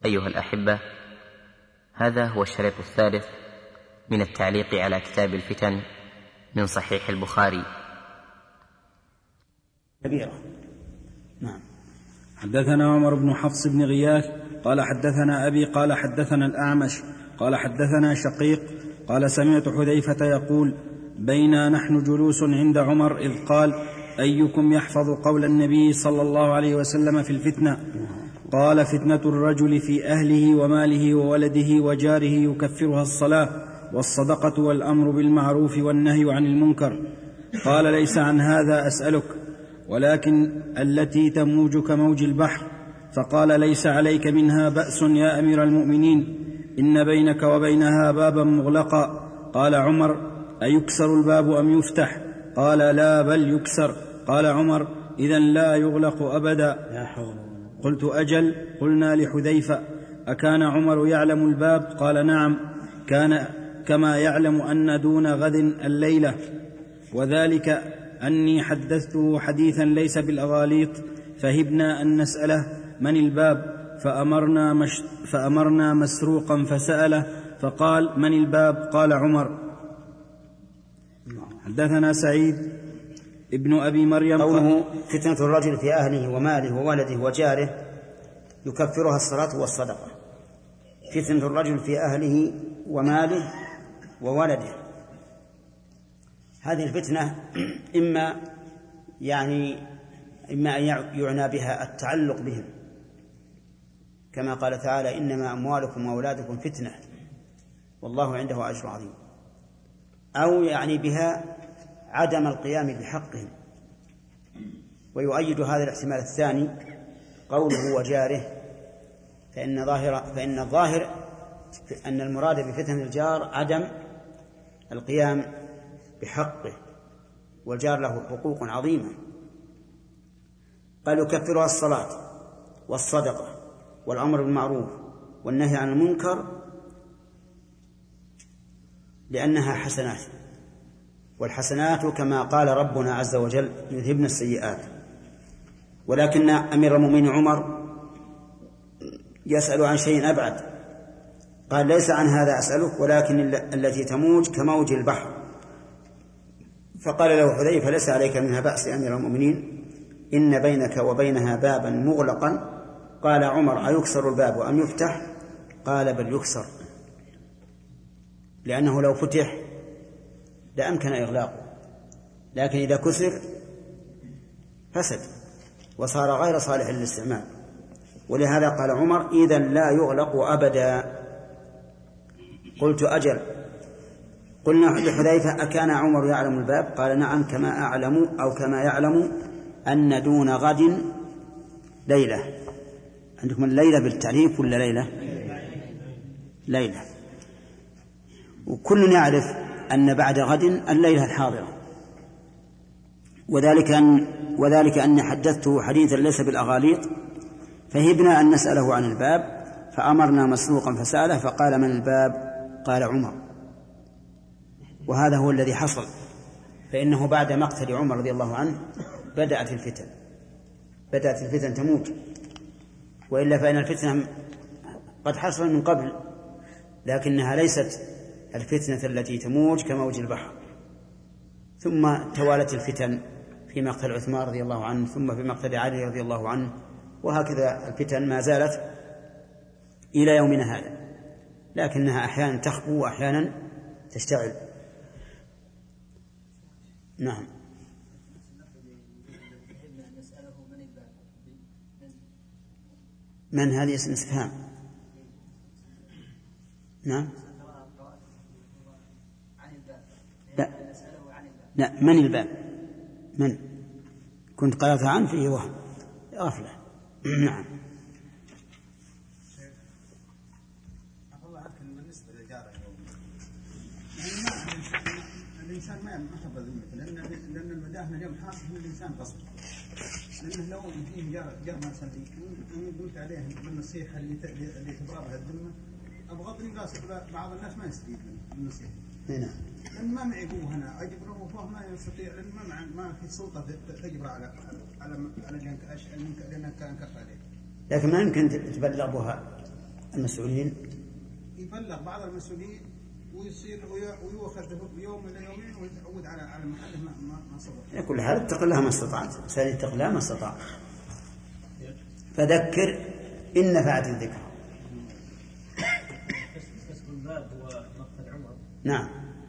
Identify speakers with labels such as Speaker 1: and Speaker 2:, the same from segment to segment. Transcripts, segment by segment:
Speaker 1: أيها الأحبة، هذا هو الشريط الثالث من التعليق على كتاب الفتن من صحيح البخاري.
Speaker 2: كبيرة. نعم. حدثنا عمر بن حفص بن غياث قال حدثنا أبي قال حدثنا الأعمش قال حدثنا شقيق قال سمعت حذيفة يقول: بينا نحن جلوس عند عمر إذ قال: أيكم يحفظ قول النبي صلى الله عليه وسلم في الفتنة؟ قال: فتنة الرجل في أهله وماله وولده وجاره يكفرها الصلاة والصدقة والأمر بالمعروف والنهي عن المنكر. قال: ليس عن هذا أسألك، ولكن التي تموج كموج البحر. فقال: ليس عليك منها بأس يا أمير المؤمنين، إن بينك وبينها بابا مغلقا. قال عمر: أيكسر الباب أم يفتح؟ قال: لا بل يكسر. قال عمر: إذن لا يغلق أبدا. قلت: أجل. قلنا لحذيفة: أكان عمر يعلم الباب؟ قال: نعم، كان كما يعلم أن دون غد الليلة، وذلك أني حدثته حديثا ليس بالأغاليط، فهبنا أن نسأله من الباب، فأمرنا مسروقا فسأله فقال: من الباب؟ قال عمر. حدثنا سعيد ابن أبي مريم
Speaker 3: قوله: فتنة الرجل في أهله وماله وولده وجاره يكفرها الصلاة والصدقة. فتنة الرجل في أهله وماله وولده، هذه الفتنة إما أن يعنى بها التعلق بهم، كما قال تعالى: إنما أموالكم وأولادكم فتنة والله عنده أجر عظيم، أو يعني بها عدم القيام بحقهم. ويؤيد هذا الاحتمال الثاني قوله وجاره، فإن الظاهر أن المراد بفتن الجار عدم القيام بحقه، والجار له حقوق عظيمة. قال: يكفرها الصلاة والصدقة والأمر بالمعروف والنهي عن المنكر، لأنها حسنات، والحسنات كما قال ربنا عز وجل يذهبن السيئات. ولكن أمير المؤمنين عمر يسأل عن شيء أبعد، قال: ليس عن هذا أسألك، ولكن التي تموج كموج البحر. فقال له حذيفة: ليس عليك منها بأس يا أمير المؤمنين، إن بينك وبينها بابا مغلقا. قال عمر: أيكسر الباب أم يفتح؟ قال: بل يكسر، لأنه لو فتح لأمكن إغلاقه، لكن إذا كسر فسد وصار غير صالح للاستعمال. ولهذا قال عمر: إذن لا يغلق أبدا. قلت: أجل. قلنا لحذيفة: أكان عمر يعلم الباب؟ قال: نعم، كما أعلم أو كما يعلم أن دون غد ليلة. عندكم الليلة بالتعريف ولا ليلة؟ ليلة. وكل يعرف أن بعد غد الليلة الحاضرة، وذلك أن حدثته حديثا ليس بالأغاليط، فهبنا أن نسأله عن الباب، فأمرنا مسروقا فسأله فقال: من الباب؟ قال عمر. وهذا هو الذي حصل، فإنه بعد مقتل عمر رضي الله عنه بدأت الفتن تموج، وإلا فإن الفتنة قد حصل من قبل، لكنها ليست الفتنة التي تموج كموج البحر. ثم توالت الفتن في مقتل عثمان رضي الله عنه، ثم في مقتل علي رضي الله عنه، وهكذا الفتن ما زالت إلى يومنا هذا، لكنها أحيانا تخبو وأحيانا تشتعل. نعم. من هذه اسم استفهام؟ نعم. لا، من الباب؟ من كنت قرأت عنه فيه وهم غفلة. نعم.
Speaker 4: بالنسبة للجارة الإنسان ما يحب ذمته، لأن المداهنة اليوم حاصل من الإنسان قصد، لأنه لو فيه جار ما سلبي وقلت عليه بالنصيحة اللي تبررها الذمة، أبغض الناس، بعض الناس ما يستفيد من النصيحة.
Speaker 3: هنا
Speaker 4: لأن ما معيبوه هنا أجبره وهو ما يستطيع، لأن ما في سلطة تجبر على لأنك كان كف عليه.
Speaker 3: لكن ما يمكن تبلغ بها المسؤولين
Speaker 4: يبلغ بعض المسؤولين ويصير ويؤخذ يوم ولا يومين ويتعود على محله ما صبر.
Speaker 3: كل حال اتق الله ما استطعت، إنسان يتق الله ما استطاع. فذكر إن نفعت الذكر. نعم.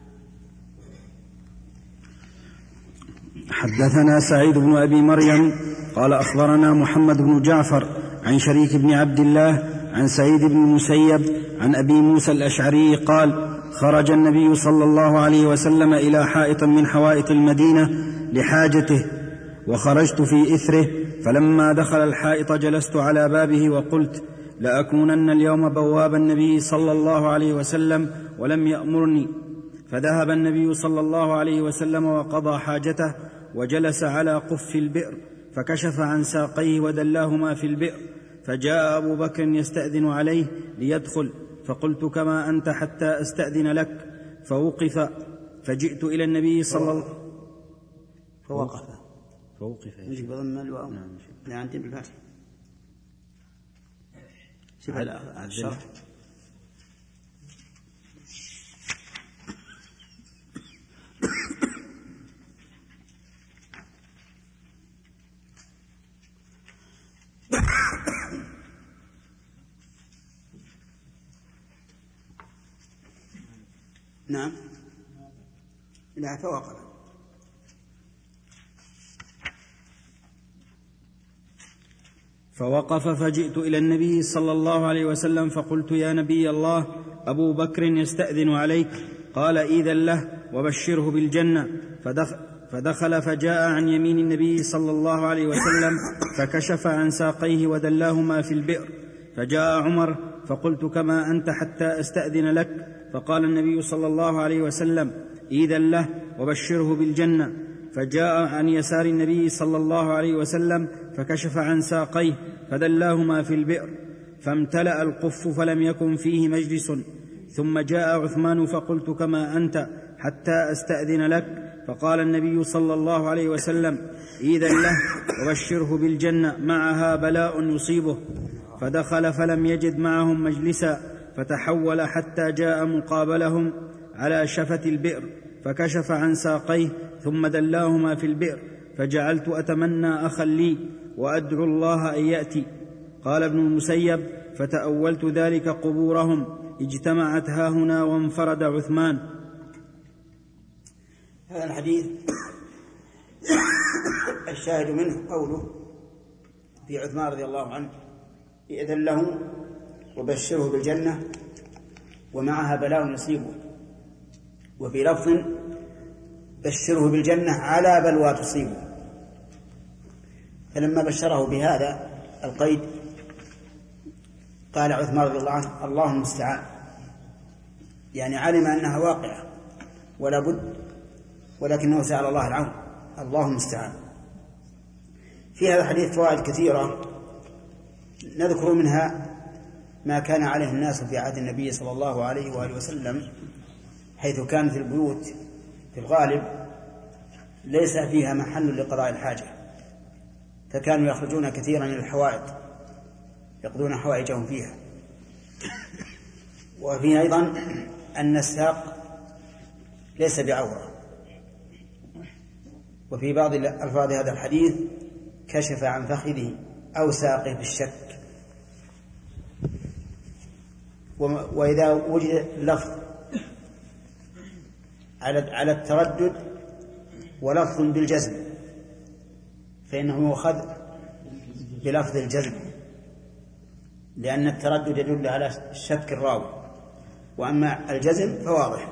Speaker 2: حدثنا سعيد بن أبي مريم قال أخبرنا محمد بن جعفر عن شريك بن عبد الله عن سعيد بن المسيب عن أبي موسى الأشعري قال: خرج النبي صلى الله عليه وسلم إلى حائط من حوائط المدينة لحاجته، وخرجت في إثره، فلما دخل الحائط جلست على بابه وقلت: لأكونن اليوم بواب النبي صلى الله عليه وسلم ولم يأمرني. فذهب النبي صلى الله عليه وسلم وقضى حاجته، وجلس على قف البئر، فكشف عن ساقيه ودلاهما في البئر، فجاء أبو بكر يستأذن عليه ليدخل، فقلت: كما أنت حتى أستأذن لك. فوقف، فجئت إلى النبي صلى الله عليه وسلم. فوقف
Speaker 3: يجب ضم الواو. لا عندي بالفتح. شوف الشرح. نعم. لا فوقف.
Speaker 2: فوقف، فجئت إلى النبي صلى الله عليه وسلم فقلت: يا نبي الله، أبو بكر يستأذن عليك. قال: إذن له وبشره بالجنة. فدخل فجاء عن يمين النبي صلى الله عليه وسلم، فكشف عن ساقيه ودلاهما في البئر. فجاء عمر، فقلت: كما أنت حتى أستأذن لك. فقال النبي صلى الله عليه وسلم: إذن له وبشره بالجنة. فجاء عن يسار النبي صلى الله عليه وسلم، فكشف عن ساقيه فدلاهما في البئر، فامتلأ القف فلم يكن فيه مجلس. ثم جاء عثمان، فقلت: كما أنت حتى أستأذن لك. فقال النبي صلى الله عليه وسلم: إذن له وبشره بالجنة، معها بلاء يصيبه. فدخل فلم يجد معهم مجلسا، فتحول حتى جاء مقابلهم على شفة البئر، فكشف عن ساقيه ثم دلاهما في البئر. فجعلت أتمنى أخا لي وأدعو الله أن يأتي. قال ابن المسيب: فتأولت ذلك قبورهم اجتمعت هاهنا وانفرد عثمان.
Speaker 3: هذا الحديث الشاهد منه قوله في عثمان رضي الله عنه: إذن له وبشره بالجنة ومعها بلاء يصيبه. وفي لفظ: بشره بالجنة على بلوى تصيبه. فلما بشره بهذا القيد قال عثمان رضي الله عنه: الله المستعان، يعني علم أنها واقعة ولا بد، ولكنه سأل الله العون. الله المستعان. في هذا الحديث فوائد كثيرة، نذكر منها ما كان عليه الناس في عهد النبي صلى الله عليه وآله وسلم، حيث كانت البيوت في الغالب ليس فيها محل لقضاء الحاجة، فكانوا يخرجون كثيرا إلى الحوائط يقضون حوائجهم فيها. وفيه أيضا أن الساق ليس بعورة. وفي بعض ألفاظ هذا الحديث: كشف عن فخذه أو ساقه بالشك. وإذا وجد لفظ على التردد ولفظ بالجزم فإنه يؤخذ بلفظ الجزم، لأن التردد يدل على شك الراوي، وأما الجزم فواضح.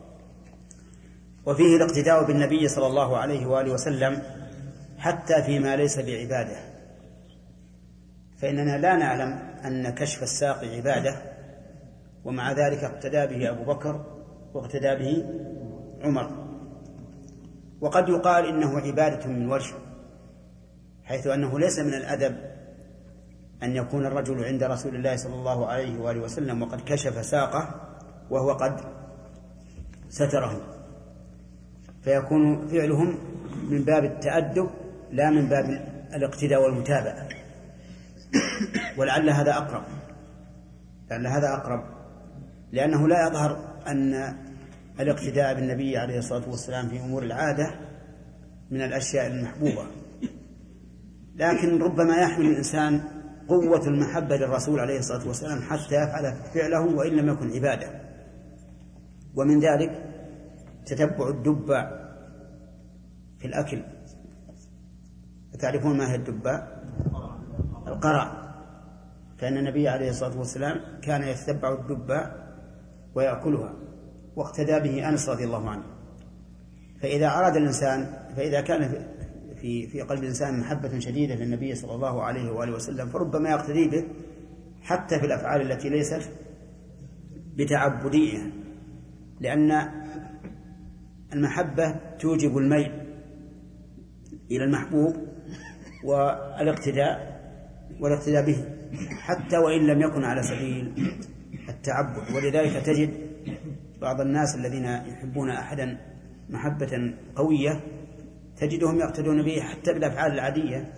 Speaker 3: وفيه الاقتداء بالنبي صلى الله عليه وآله وسلم حتى فيما ليس بعبادة، فإننا لا نعلم أن كشف الساق عبادة، ومع ذلك اقتدى به أبو بكر واقتدى به عمر. وقد يقال إنه عبادة من وجه، حيث أنه ليس من الأدب أن يكون الرجل عند رسول الله صلى الله عليه وآله وسلم وقد كشف ساقه وهو قد ستره، فيكون فعلهم من باب التأدب لا من باب الاقتداء والمتابعة، ولعل هذا أقرب. لأن هذا أقرب، لأنه لا يظهر أن الاقتداء بالنبي عليه الصلاة والسلام في أمور العادة من الأشياء المحبوبة، لكن ربما يحمل الإنسان قوة المحبة للرسول عليه الصلاة والسلام حتى يفعل فعله وإن لم يكن عبادة. ومن ذلك تتبع الدباء في الأكل. تعرفون ما هي الدباء؟ القرع. فإن النبي عليه الصلاة والسلام كان يتتبع الدباء ويأكلها، واقتدى به أنس رضي الله عنه. فإذا أراد الإنسان، فإذا كان في قلب الإنسان محبة شديدة للنبي صلى الله عليه وآله وسلم، فربما يقتدي به حتى في الأفعال التي ليست بتعبدية، لأن المحبة توجب الميل إلى المحبوب والاقتداء به حتى وإن لم يكن على سبيل التعبد. ولذلك تجد بعض الناس الذين يحبون أحدا محبة قوية تجدهم يقتدون به حتى بالأفعال العادية.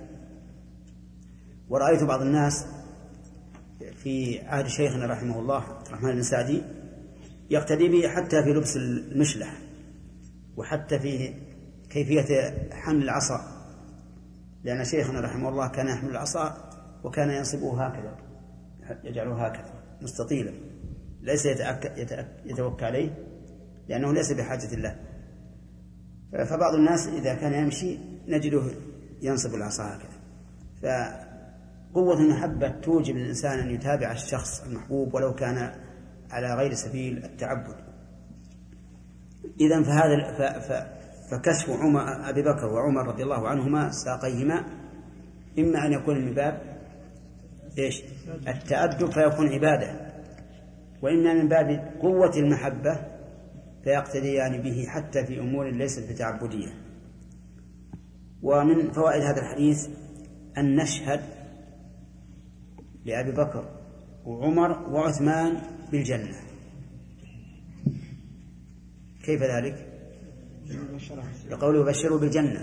Speaker 3: ورأيت بعض الناس في عهد شيخنا رحمه الله الرحمن بن سعدي يقتدي به حتى في لبس المشلح، وحتى في كيفية حمل العصا، لأن شيخنا رحمه الله كان يحمل العصا وكان ينصبه هكذا، يجعله هكذا مستطيلا، ليس يتوكى عليه لأنه ليس بحاجة الله. فبعض الناس إذا كان يمشي نجده ينصب العصا هكذا. فقوة المحبة توجب الإنسان أن يتابع الشخص المحبوب ولو كان على غير سبيل التعبد. إذن فكشف أبي بكر وعمر رضي الله عنهما ساقيهما إما أن يكون من باب التأدب فيكون عبادة، وإما من باب قوة المحبة فيقتديان به حتى في أمور ليست بتعبدية. ومن فوائد هذا الحديث أن نشهد لأبي بكر وعمر وعثمان بالجنة. كيف ذلك؟ لقوله بشروا بالجنة.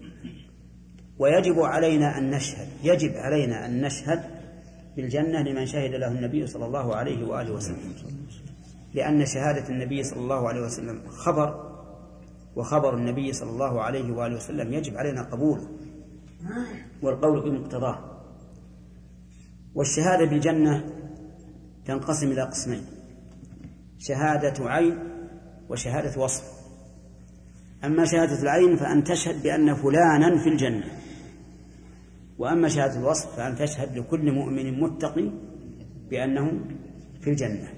Speaker 3: ويجب علينا أن نشهد بالجنة لمن شهد له النبي صلى الله عليه وآله وسلم، لأن شهادة النبي صلى الله عليه وسلم خبر، وخبر النبي صلى الله عليه وآله وسلم يجب علينا قبوله والقول بمقتضاه. والشهادة بالجنة تنقسم إلى قسمين: شهادة عين وشهادة وصف. أما شهادة العين فأن تشهد بأن فلانا في الجنة، وأما شهادة الوصف فأن تشهد لكل مؤمن متقي بأنه في الجنة،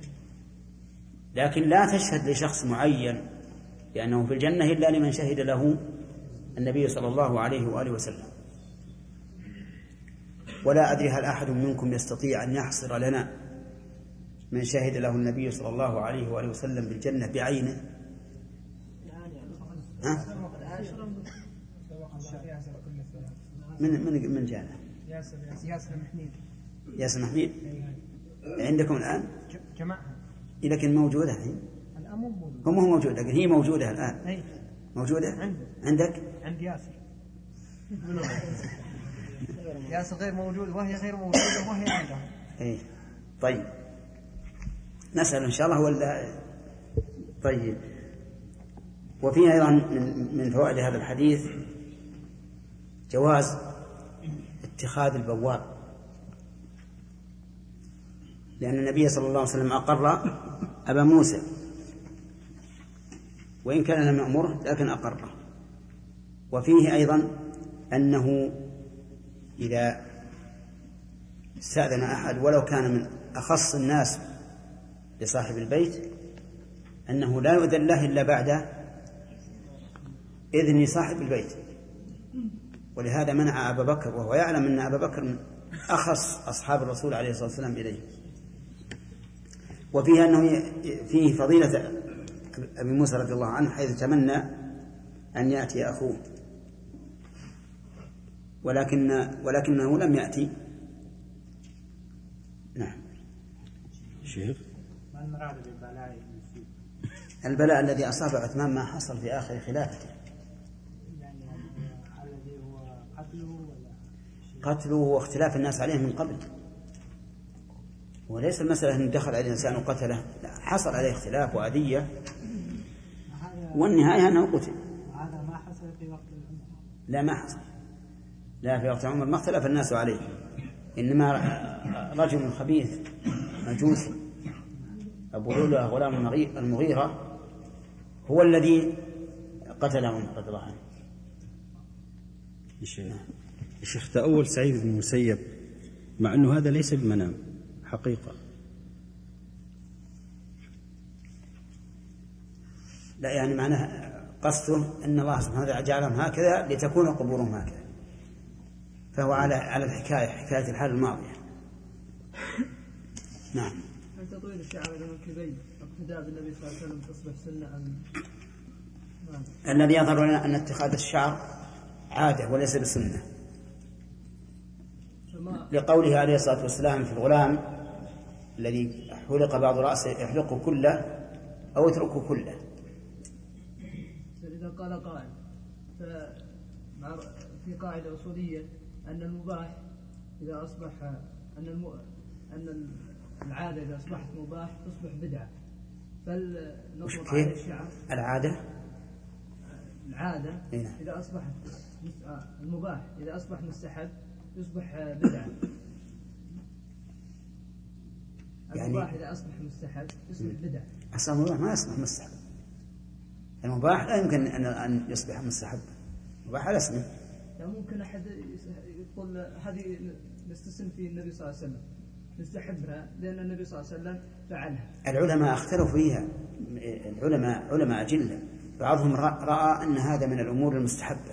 Speaker 3: لكن لا تشهد لشخص معين بأنه في الجنة إلا لمن شهد له النبي صلى الله عليه وآله وسلم. ولا أدري هل أحد منكم يستطيع أن يحصر لنا من شهد له النبي صلى الله عليه وآله وسلم بالجنة بعينه؟ من جانا؟ ياسر محميد عندكم الآن؟ لكن موجودة الحين؟ هو موجود، لكن هي موجودة الآن. موجودة عندك؟
Speaker 5: عند ياسر. ياسر غير موجود وهي غير موجودة وهي عندها.
Speaker 3: طيب نسأل إن شاء الله ولا. طيب. وفيه أيضا من فوائد هذا الحديث جواز اتخاذ البواب، لأن النبي صلى الله عليه وسلم أقر أبا موسى، وإن كان لم يأمره لكن أقره. وفيه أيضا أنه إذا استأذن أحد ولو كان من أخص الناس لصاحب البيت أنه لا يؤذن له إلا بعد إذن صاحب البيت. ولهذا منع أبا بكر، وهو يعلم أن أبا بكر من أخص أصحاب الرسول عليه الصلاة والسلام إليه. وفيه أنه فيه فضيلة أبي موسى رضي الله عنه حيث تمنى أن يأتي أخوه ولكنه لم يأتي. نعم.
Speaker 2: شيخ
Speaker 5: ما المراد بالبلاء؟
Speaker 3: البلاء الذي أصاب عثمان ما حصل في آخر خلافته،
Speaker 5: يعني الذي هو قتله
Speaker 3: واختلاف الناس عليه من قبل. وليس المسألة أن دخل على الإنسان وقتله، لا، حصل عليه اختلاف وأذية والنهاية أنه قتل.
Speaker 5: هذا ما حصل في وقت عمر.
Speaker 3: لا ما حصل، لا في وقت عمر ما اختلف الناس عليه، إنما رجل خبيث مجوسي أبو لؤلؤة غلام المغيرة هو الذي قتل عمر رضي الله عنه.
Speaker 2: الشيخ تأول سعيد بن المسيب مع أنه هذا ليس بمنام حقيقة.
Speaker 3: لا يعني معناه قصده أن الله سبحانه وتعالى جعلهم هكذا لتكون قبورهم هكذا، فهو على الحكاية، حكاية الحال الماضية. نعم.
Speaker 5: هل تطويل الشعر إلى المنكبين اقتداء بالنبي صلى الله عليه وسلم تصبح سنة أم؟
Speaker 3: الذي يظهر لنا أن اتخاذ الشعر عادة وليس بسنة، لقوله عليه الصلاة والسلام في الغلام الذي حلق بعض رأسه يحلقه كله أو يتركه كله.
Speaker 5: إذا قال قائل في قاعدة أصولية أن المباح إذا أصبح أن العادة إذا أصبحت مباح تصبح بدعة، فلنطلق عليه الشعر
Speaker 3: العادة
Speaker 5: إذا أصبحت المباح إذا أصبح مستحب يصبح بدعة.
Speaker 3: يعني
Speaker 5: المباح إذا أصبح مستحب يصبح بدعة.
Speaker 3: أصلا المباح ما يصبح مستحب، المباح لا يمكن أن يصبح مستحب، المباح على اسمه.
Speaker 5: لا ممكن أحد يقول هذه نستسن في النبي صلى الله عليه وسلم نستحبها لأن النبي صلى الله عليه وسلم فعلها.
Speaker 3: العلماء اختلفوا فيها، علماء أجلة، بعضهم رأى أن هذا من الأمور المستحبة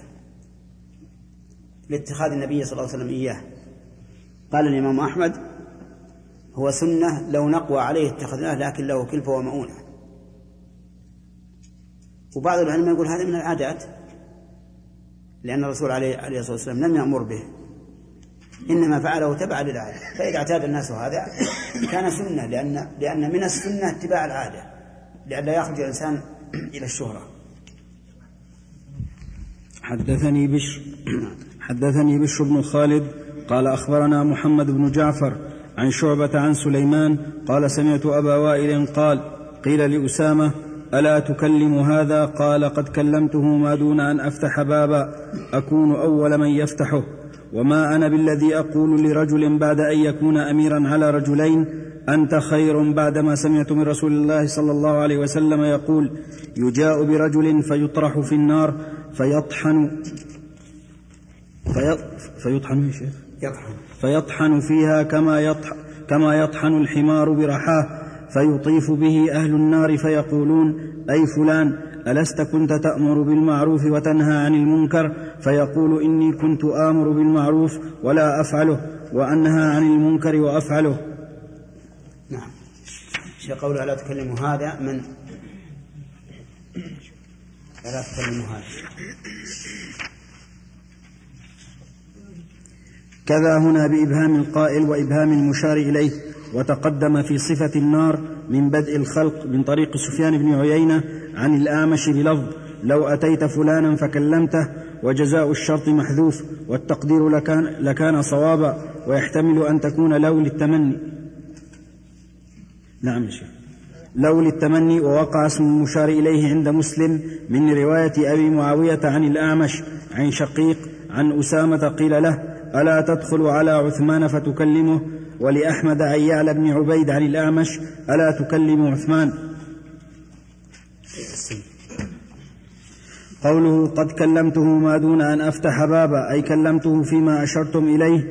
Speaker 3: لاتخاذ النبي صلى الله عليه وسلم إياه. قال الإمام أحمد هو سنة لو نقوى عليه اتخذناه لكن له كلفة ومؤونة. وبعض العلماء يقول هذا من العادات لأن الرسول عليه الصلاة والسلام لم يأمر به، إنما فعله تبعا للعادة، فإذا اعتاد الناس هذا كان سنة، لأن من السنة اتباع العادة لئلا يخرج الإنسان إلى الشهرة.
Speaker 2: حدثني بشر بن خالد قال أخبرنا محمد بن جعفر عن شعبة عن سليمان قال سمعت أبا وائل قال قيل لأسامة ألا تكلم هذا؟ قال قد كلمته ما دون أن أفتح بابا أكون أول من يفتحه، وما أنا بالذي أقول لرجل بعد أن يكون أميرا على رجلين أنت خير بعدما سمعت من رسول الله صلى الله عليه وسلم يقول يجاء برجل فيطرح في النار فيطحن فيها كما يطحن الحمار برحاه، فيطيف به أهل النار فيقولون أي فلان ألست كنت تأمر بالمعروف وتنهى عن المنكر؟ فيقول إني كنت آمر بالمعروف ولا أفعله وأنهى عن المنكر وأفعله.
Speaker 3: نعم. شيء قوله ألا تكلموا هذا من ألا تكلموا هذا
Speaker 2: كذا هنا بإبهام القائل وإبهام المشار إليه. وتقدم في صفة النار من بدء الخلق من طريق سفيان بن عيينة عن الأعمش بلفظ لو أتيت فلانا فكلمته، وجزاء الشرط محذوف والتقدير لكان صوابا، ويحتمل أن تكون لو للتمني. نعم شيخ، لو للتمني. ووقع اسم المشار إليه عند مسلم من رواية أبي معاوية عن الأعمش عن شقيق عن أسامة قيل له ألا تدخل على عثمان فتكلمه؟ ولأحمد عن يعلى بن عبيد عن الأعمش ألا تكلم عثمان؟ قوله قد كلمته ما دون أن أفتح بابا أي كلمته فيما أشرتم إليه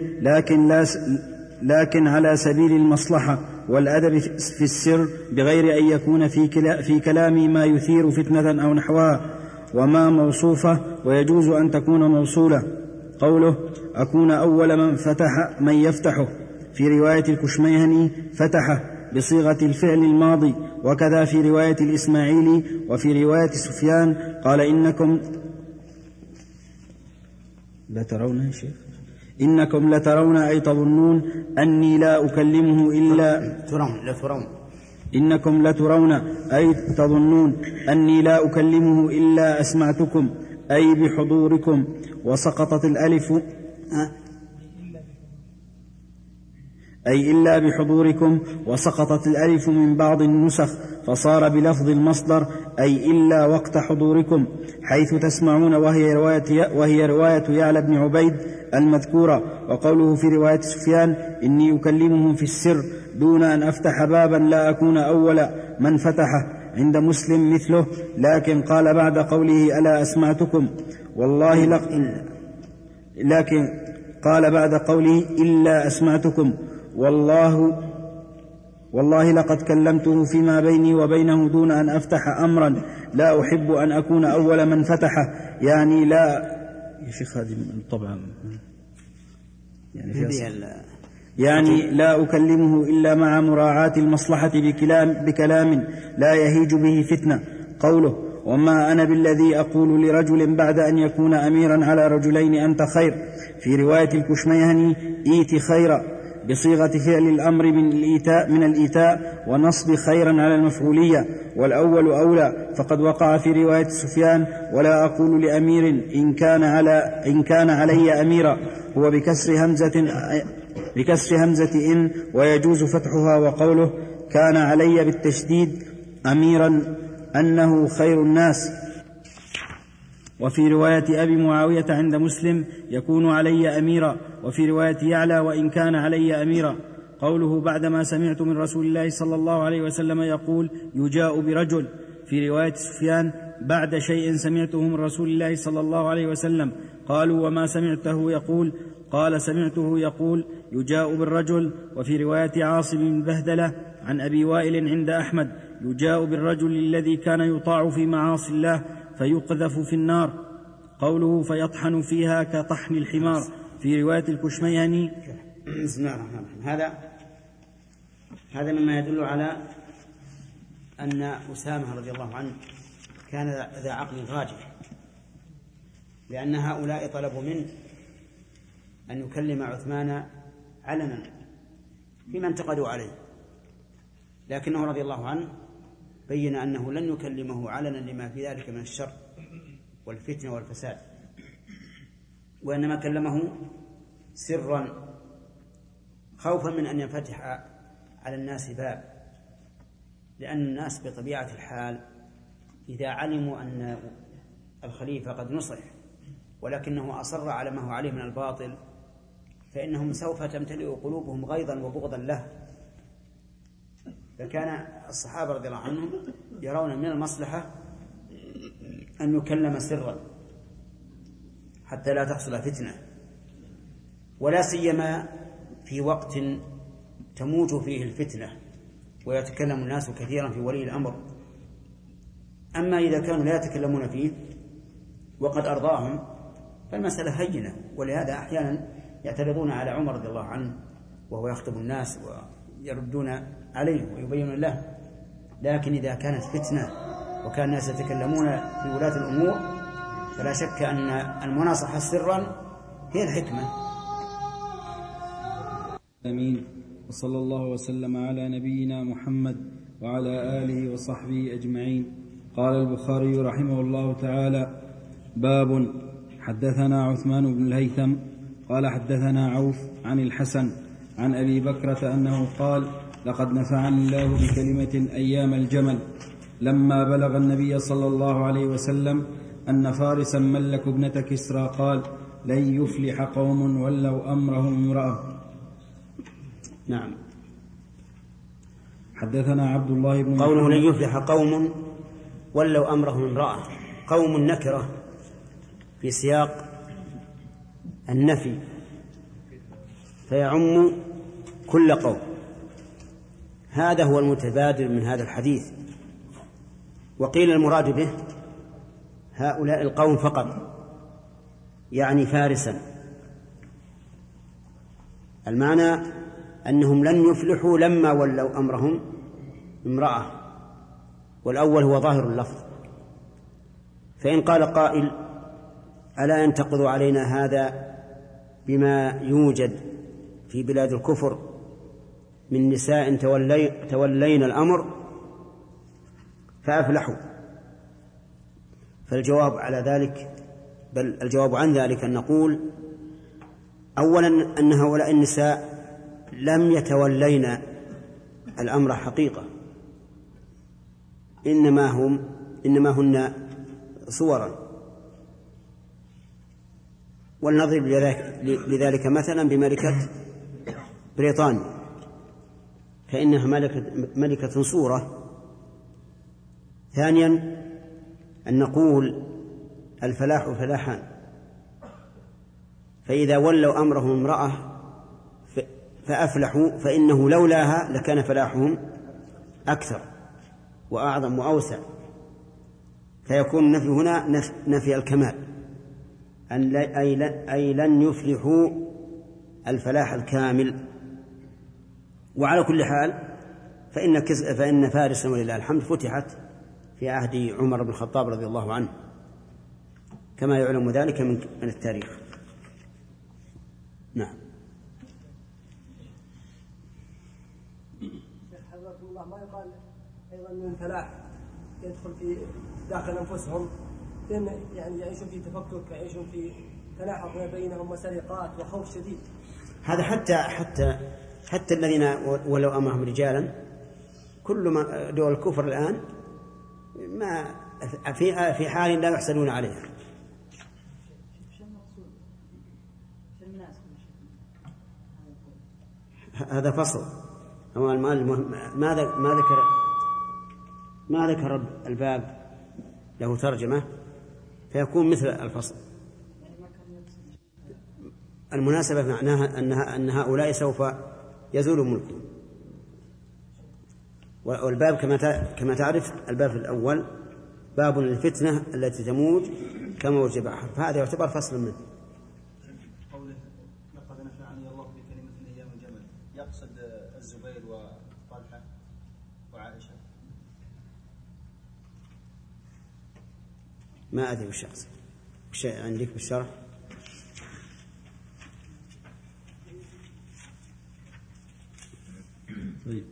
Speaker 2: لكن على سبيل المصلحة والأدب في السر بغير أن يكون في كلامي ما يثير فتنة أو نحوها، وما موصوفة ويجوز أن تكون موصولة. قوله أكون أول من يفتحه في رواية الكشميهني فتحه بصيغة الفعل الماضي، وكذا في رواية الإسماعيلي. وفي رواية سفيان قال إنكم لترون أي تظنون أني لا أكلمه إلا إنكم لترون أي تظنون أني لا أكلمه إلا أسمعتكم أي بحضوركم. وسقطت الألف أي إلا بحضوركم، وسقطت الألف من بعض النسخ فصار بلفظ المصدر أي إلا وقت حضوركم، حيث تسمعون، وهي رواية يعلى بن عبيد المذكورة. وقوله في رواية سفيان إني أكلمهم في السر دون أن أفتح بابا لا أكون أول من فتحه، عند مسلم مثله، لكن قال بعد قوله ألا أسمعتكم إلا أسمعتكم والله لقد كلمته فيما بيني وبينه دون أن أفتح أمرا لا أحب أن أكون أول من فتحه، يعني لا يا شيخ هذه طبعا يعني لا أكلمه إلا مع مراعاة المصلحة بكلام لا يهيج به فتنة. قوله وما أنا بالذي أقول لرجل بعد أن يكون أميرا على رجلين أنت خير، في رواية الكشميهني إيت خيرا بصيغة فعل الأمر من الإيتاء ونصب خيرا على المفعولية، والأول أولى، فقد وقع في رواية سفيان ولا أقول لأمير إن كان علي أميرا، هو بكسر همزة إن ويجوز فتحها. وقوله كان علي بالتشديد أميرا أنه خير الناس. وفي رواية أبي معاوية عند مسلم يكون علي أميرا، وفي رواية يعلى وإن كان علي أميرا. قوله بعدما سمعت من رسول الله صلى الله عليه وسلم يقول يجاء برجل، في رواية سفيان بعد شيء سمعته من رسول الله صلى الله عليه وسلم. قالوا وما سمعته يقول؟ قال سمعته يقول يجاء بالرجل. وفي رواية عاصم بن بهدلة عن أبي وائل عند أحمد يجاء بالرجل الذي كان يطاع في معاصي الله فيقذف في النار. قوله فيطحن فيها كطحن الحمار، في رواية الكشميهني.
Speaker 3: بسم الله الرحمن الرحيم. هذا مما يدل على أن أسامة رضي الله عنه كان ذا عقل راجح، لأن هؤلاء طلبوا منه أن يكلم عثمان علنا فيما انتقدوا عليه، لكنه رضي الله عنه بين أنه لن يكلمه علنا لما في ذلك من الشر والفتنة والفساد، وإنما كلمه سرا خوفا من أن ينفتح على الناس باب، لأن الناس بطبيعة الحال إذا علموا أن الخليفة قد نصح ولكنه أصر على ما هو عليه من الباطل فإنهم سوف تمتلئ قلوبهم غيظا وبغضا له. فكان الصحابة رضي الله عنهم يرون من المصلحة أن يكلم سرا حتى لا تحصل فتنة، ولا سيما في وقت تموج فيه الفتنة ويتكلم الناس كثيرا في ولي الأمر. أما إذا كانوا لا يتكلمون فيه وقد أرضاهم فالمسألة هينة، ولهذا أحيانا يعترضون على عمر رضي الله عنه وهو يخطب الناس ويردون عليه ويبينون له. لكن إذا كانت فتنة وكان الناس يتكلمون في ولاة الأمور فلا شك أن المناصحة سرا هي الحكمة.
Speaker 2: آمين. وصلى الله وسلم على نبينا محمد وعلى آله وصحبه أجمعين. قال البخاري رحمه الله تعالى: باب حدثنا عثمان بن الهيثم قال حدثنا عوف عن الحسن عن أبي بكرة أنه قال: لقد نفعني الله بكلمة أيام الجمل لما بلغ النبي صلى الله عليه وسلم أن فارسا ملك ابنة كسرى قال: لن يفلح قوم ولوا أمرهم امرأة.
Speaker 3: نعم.
Speaker 2: حدثنا عبد الله بن
Speaker 3: قوله لن يفلح قوم ولوا أمرهم امرأة، قوم نكرة في سياق النفي فيعم كل قوم، هذا هو المتبادر من هذا الحديث. وقيل المراد به هؤلاء القوم فقط، يعني فارسا. المعنى أنهم لن يفلحوا لما ولوا أمرهم امرأة، والأول هو ظاهر اللفظ. فإن قال قائل: ألا ينتقض علينا هذا بما يوجد في بلاد الكفر من نساء تولين الأمر فأفلحوا؟ فالجواب على ذلك، بل الجواب عن ذلك أن نقول: أولا أن هؤلاء النساء لم يتولين الأمر حقيقة، إنما هن صورا. ولنضرب لذلك مثلا بملكة بريطانيا، فإنها ملكة صورة. ثانيا أن نقول الفلاح فلاحان، فإذا ولوا أمرهم امرأة فأفلحوا فإنه لولاها لكان فلاحهم أكثر وأعظم وأوسع، فيكون النفي هنا نفي الكمال، أي لن يفلحوا الفلاح الكامل. وعلى كل حال فإن فارس ولله الحمد فتحت في عهد عمر بن الخطاب رضي الله عنه، كما يعلم ذلك من التاريخ. نعم.
Speaker 6: حفظكم الله، ما يقال أيضا من الفلاح يدخل في داخل أنفسهم، يعني يعيشون في تفكك، يعيشون في تلاحق ما بينهم وسرقات وخوف شديد.
Speaker 3: هذا حتى الذين ولو أمرهم رجالا، كل ما دول الكفر الآن ما في حال لا يحسدون عليها. هذا فصل. ما ذكر الباب له ترجمة فيكون مثل الفصل. المناسبة معناها أن هؤلاء سوف يزول ملكهم. والباب كما تعرف الباب الأول باب الفتنة التي تموج كموج بحر، فهذا يعتبر فصل منه.
Speaker 4: قوله لقد نفعني الله بكلمة أيام الجمل، يقصد الزبير وطلحة وعائشة؟
Speaker 3: ما أدري وش يقصد. وش عندك بالشرح؟
Speaker 2: طيب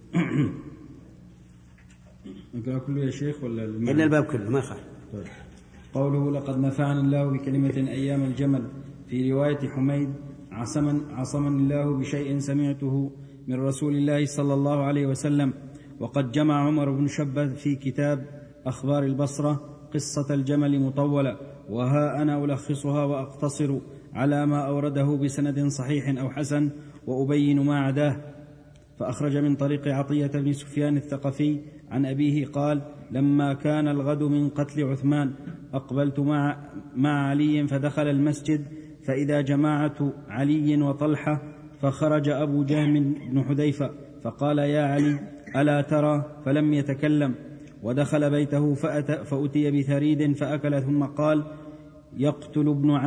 Speaker 2: نقرأ كله يا شيخ ولا
Speaker 3: إلا الباب كله ما يخالف.
Speaker 2: طيب. قوله لقد نفعني الله بكلمة أيام الجمل، في رواية حميد عصمني الله بشيء سمعته من رسول الله صلى الله عليه وسلم. وقد جمع عمر بن شبة في كتاب أخبار البصرة قصة الجمل مطولة، وها أنا ألخصها وأقتصر على ما أورده بسند صحيح أو حسن وأبين ما عداه. فأخرج من طريق عطية بن سفيان الثقفي عن أبيه قال: لما كان الغد من قتل عثمان أقبلت مع علي فدخل المسجد، فإذا جماعة علي وطلحة، فخرج أبو جهم بن حذيفة فقال: يا علي ألا ترى؟ فلم يتكلم، ودخل بيته فأتي بثريد فأكل، ثم قال: يقتل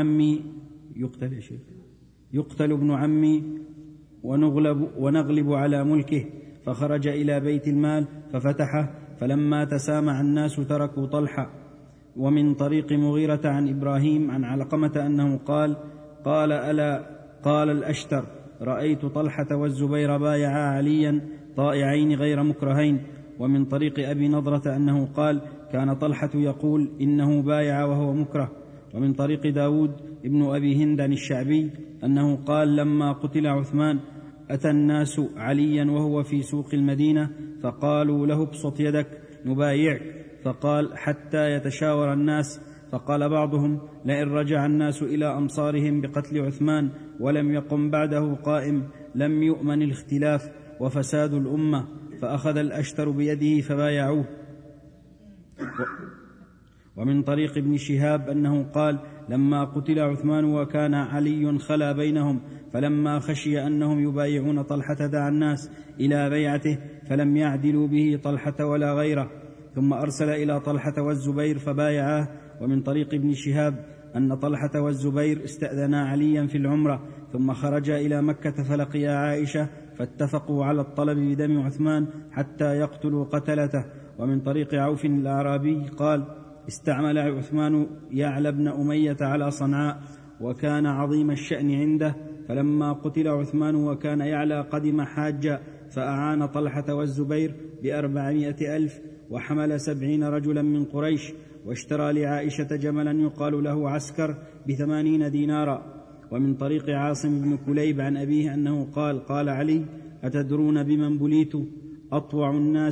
Speaker 2: ابن عمي ونغلب على ملكه. فخرج إلى بيت المال ففتحه، فلما تسامع الناس تركوا طلحة. ومن طريق مغيرة عن إبراهيم عن علقمة أنه قال الأشتر: رأيت طلحة والزبير بايعا عليا طائعين غير مكرهين. ومن طريق أبي نضرة أنه قال: كان طلحة يقول إنه بايع وهو مكره. ومن طريق داود ابن أبي هند عن الشعبي أنه قال: لما قتل عثمان أتى الناس عليا وهو في سوق المدينة فقالوا له: ابسط يدك نبايعك. فقال: حتى يتشاور الناس. فقال بعضهم: لئن رجع الناس إلى أمصارهم بقتل عثمان ولم يقم بعده قائم لم يؤمن الاختلاف وفساد الأمة. فأخذ الأشتر بيده فبايعوه. ومن طريق ابن شهاب أنه قال: لما قتل عثمان وكان علي خلا بينهم، فلما خشي أنهم يبايعون طلحة دعا الناس إلى بيعته فلم يعدلوا به طلحة ولا غيره، ثم أرسل إلى طلحة والزبير فبايعاه. ومن طريق ابن شهاب أن طلحة والزبير استأذنا عليا في العمرة، ثم خرجا إلى مكة فلقيا عائشة فاتفقوا على الطلب بدم عثمان حتى يقتلوا قتلته. ومن طريق عوف الأعرابي قال: استعمل عثمان يعلى بن أمية على صنعاء وكان عظيم الشأن عنده، فلما قتل عثمان وكان يعلى قدم حاجا فأعان طلحة والزبير ب400,000 وحمل 70 رجلا من قريش، واشترى لعائشة جملا يقال له عسكر ب80 دينارا. ومن طريق عاصم بن كليب عن أبيه أنه قال: قال علي: أتدرون بمن بليت؟ أطوع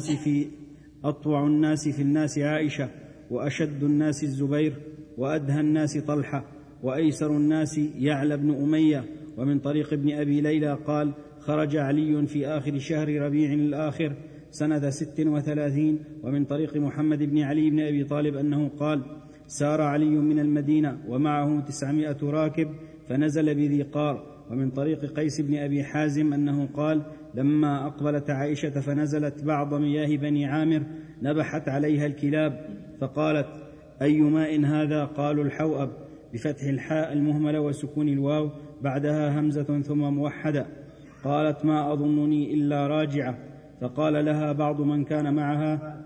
Speaker 2: الناس في الناس عائشة، وأشد الناس الزبير، وأدهى الناس طلحة، وأيسر الناس يعلى بن أمية. ومن طريق ابن أبي ليلى قال: خرج علي في آخر شهر ربيع الآخر سنة 36. ومن طريق محمد بن علي بن أبي طالب أنه قال: سار علي من المدينة ومعه 900 راكب فنزل بذي قار. ومن طريق قيس بن أبي حازم أنه قال: لما أقبلت عائشة فنزلت بعض مياه بني عامر نبحت عليها الكلاب، فقالت: أي ماء هذا؟ قالوا: الحوأب، بفتح الحاء المهملة وسكون الواو بعدها همزة ثم موحدة. قالت: ما أظنني إلا راجعة. فقال لها بعض من كان معها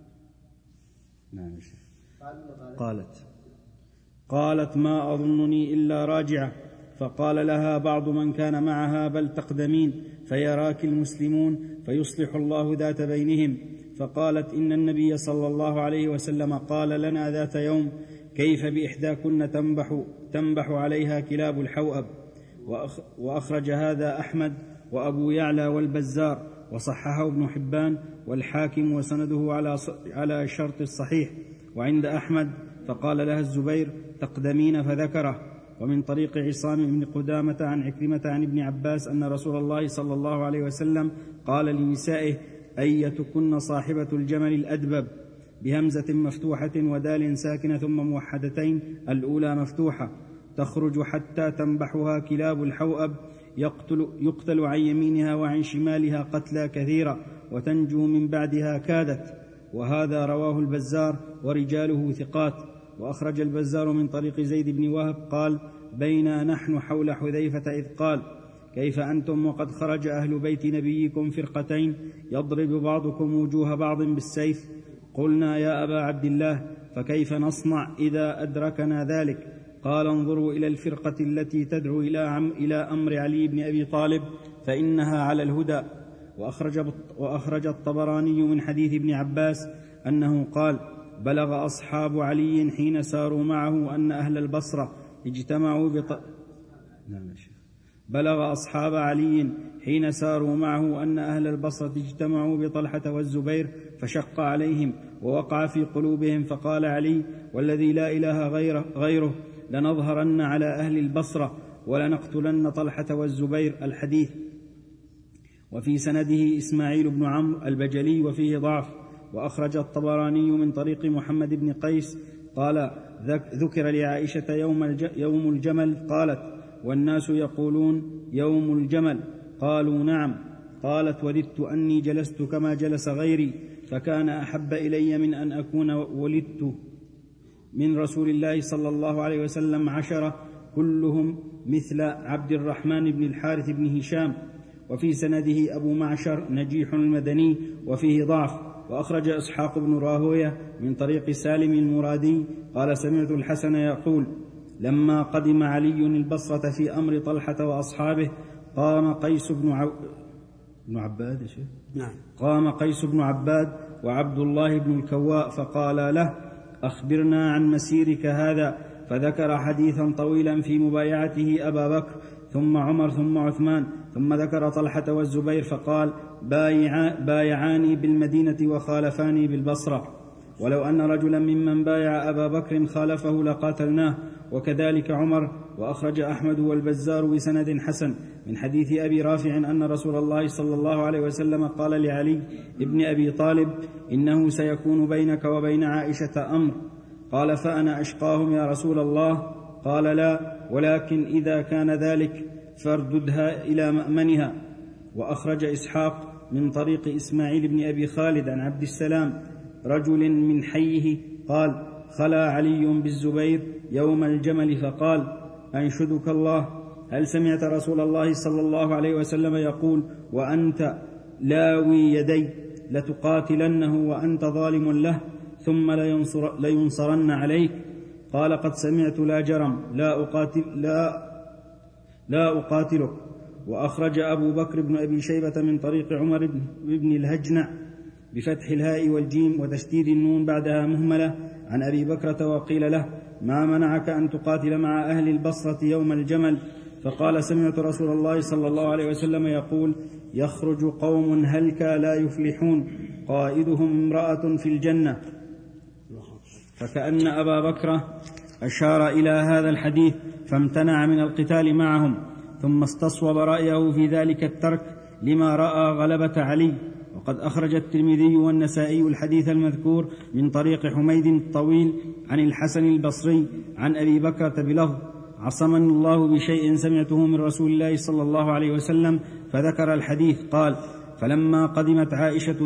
Speaker 2: قالت: ما أظنني إلا راجعة. فقال لها بعض من كان معها: بل تقدمين فيراك المسلمون فيصلح الله ذات بينهم. فقالت: إن النبي صلى الله عليه وسلم قال لنا ذات يوم: كيف بإحداكن تنبح عليها كلاب الحوأب. وأخرج هذا أحمد وأبو يعلى والبزار، وصححه ابن حبان والحاكم، وسنده على شرط الصحيح. وعند أحمد: فقال لها الزبير: تقدمين، فذكره. ومن طريق عصام بن قدامة عن عكرمة عن ابن عباس أن رسول الله صلى الله عليه وسلم قال لنسائه: أيتكن صاحبة الجمل الأدبب، بهمزة مفتوحة ودال ساكنة ثم موحدتين، الأولى مفتوحة، تخرج حتى تنبحها كلاب الحوأب، يقتل عن يمينها وعن شمالها قتلى كثيرا، وتنجو من بعدها كادت. وهذا رواه البزار ورجاله ثقات. وأخرج البزار من طريق زيد بن وهب قال: بينا نحن حول حذيفة إذ قال: كيف أنتم وقد خرج أهل بيت نبيكم فرقتين يضرب بعضكم وجوه بعض بالسيف؟ قلنا: يا أبا عبد الله، فكيف نصنع إذا أدركنا ذلك؟ قال: انظروا إلى الفرقة التي تدعو إلى أمر علي بن أبي طالب فإنها على الهدى. وأخرج الطبراني من حديث ابن عباس أنه قال: بلغ أصحاب علي حين ساروا معه أن أهل البصرة اجتمعوا بطلحة والزبير فشق عليهم ووقع في قلوبهم، فقال علي: والذي لا إله غيره لنظهرن على أهل البصرة ولنقتلن طلحة والزبير. الحديث. وفي سنده إسماعيل بن عمرو البجلي وفيه ضعف. وأخرج الطبراني من طريق محمد بن قيس قال: ذكر لعائشة يوم الجمل، قالت: والناس يقولون يوم الجمل، قالوا: نعم. قالت: وددت أني جلست كما جلس غيري، فكان أحب إلي من أن أكون ولدت من رسول الله صلى الله عليه وسلم 10 كلهم مثل عبد الرحمن بن الحارث بن هشام. وفي سنده أبو معشر نجيح المدني وفيه ضعف. وأخرج إسحاق بن راهوية من طريق سالم المرادي قال: سمعت الحسن يقول: لما قدم علي البصرة في أمر طلحة وأصحابه قام قيس بن عباد وعبد الله بن الكواء فقال له: أخبرنا عن مسيرك هذا. فذكر حديثا طويلا في مبايعته أبا بكر ثم عمر ثم عثمان، ثم ذكر طلحة والزبير فقال: بايعاني بالمدينة وخالفاني بالبصرة، ولو أن رجلا ممن بايع أبا بكر خالفه لقاتلناه، وكذلك عمر. وأخرج أحمد والبزار بسند حسن من حديث أبي رافع أن رسول الله صلى الله عليه وسلم قال لعلي ابن أبي طالب: إنه سيكون بينك وبين عائشة أمر. قال: فأنا أشقاهم يا رسول الله؟ قال: لا، ولكن إذا كان ذلك فارددها إلى مأمنها. وأخرج إسحاق من طريق إسماعيل بن أبي خالد عن عبد السلام رجل من حيه قال: خلا علي بالزبير يوم الجمل فقال: أنشدك الله، هل سمعت رسول الله صلى الله عليه وسلم يقول: وأنت لاوي يدي لتقاتلنه وأنت ظالم له ثم لينصرن عليك؟ قال: قد سمعت، لا جرم، لا أقاتلك. وأخرج أبو بكر بن أبي شيبة من طريق عمر بن الهجنع بفتح الهاء والجيم وتشديد النون بعدها مهملة عن أبي بكرة، وقيل له: ما منعك أن تقاتل مع أهل البصرة يوم الجمل؟ فقال سمعت رسول الله صلى الله عليه وسلم يقول يخرج قوم هلكا لا يفلحون قائدهم امرأة في الجنة. فكأن أبا بكر أشار إلى هذا الحديث فامتنع من القتال معهم، ثم استصوب رأيه في ذلك الترك لما رأى غلبة علي. وقد أخرج الترمذي والنسائي الحديث المذكور من طريق حميد الطويل عن الحسن البصري عن أبي بكرة بلفظ عصمني الله بشيء سمعته من رسول الله صلى الله عليه وسلم، فذكر الحديث. قال فلما قدمت عائشة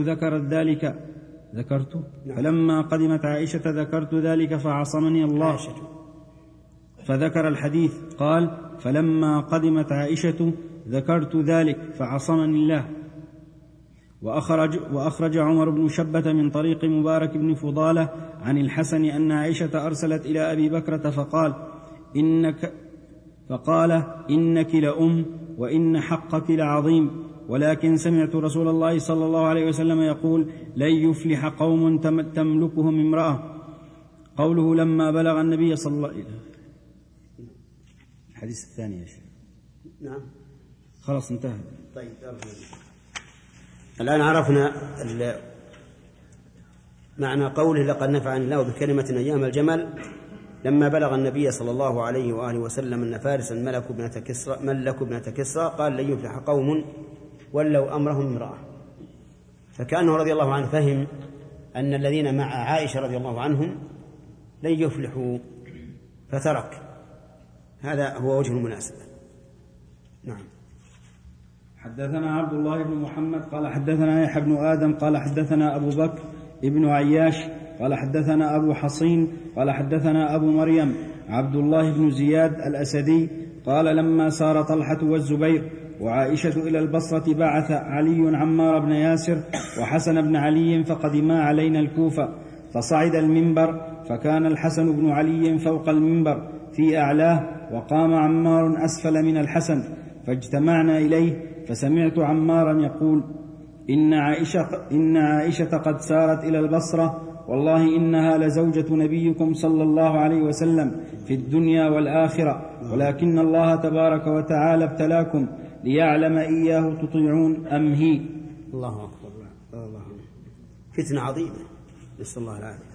Speaker 2: ذكرت ذلك فعصمني الله. فذكر الحديث. قال فلما قدمت عائشة ذكرت ذلك فعصمني الله. وأخرج عمر بن شبة من طريق مبارك بن فضالة عن الحسن أن عائشة أرسلت إلى أبي بكرة فقال إنك لأم وإن حقك لعظيم، ولكن سمعت رسول الله صلى الله عليه وسلم يقول لن يفلح قوم تملكهم امرأة. قوله لما بلغ النبي صلى الله عليه وسلم. الحديث الثاني يا شيخ.
Speaker 3: نعم
Speaker 2: خلاص انتهى.
Speaker 3: طيب الآن عرفنا معنى قوله لقد نفعني الله بكلمة أيام الجمل. لما بلغ النبي صلى الله عليه وآله وسلم أن فارسا ملكوا ابنة كسرى قال لن يفلح قوم ولوا أمرهم امرأة. فكأنه رضي الله عنه فهم أن الذين مع عائشة رضي الله عنهم لن يفلحوا فترك. هذا هو وجه المناسبة. نعم.
Speaker 2: حدثنا عبد الله بن محمد قال حدثنا يحيى بن آدم قال حدثنا أبو بكر ابن عياش قال حدثنا أبو حصين قال حدثنا أبو مريم عبد الله بن زياد الأسدي قال لما سار طلحة والزبير وعائشة إلى البصرة بعث علي عمار بن ياسر وحسن بن علي فقدما علينا الكوفة، فصعد المنبر فكان الحسن بن علي فوق المنبر في أعلاه وقام عمار أسفل من الحسن، فاجتمعنا إليه فسمعت عمارا يقول إن عائشة قد سارت إلى البصرة، والله إنها لزوجة نبيكم صلى الله عليه وسلم في الدنيا والآخرة، ولكن الله تبارك وتعالى ابتلاكم ليعلم إياه تطيعون أم هي.
Speaker 3: الله أكبر. الله فتنة عظيمة نسأل الله العافية.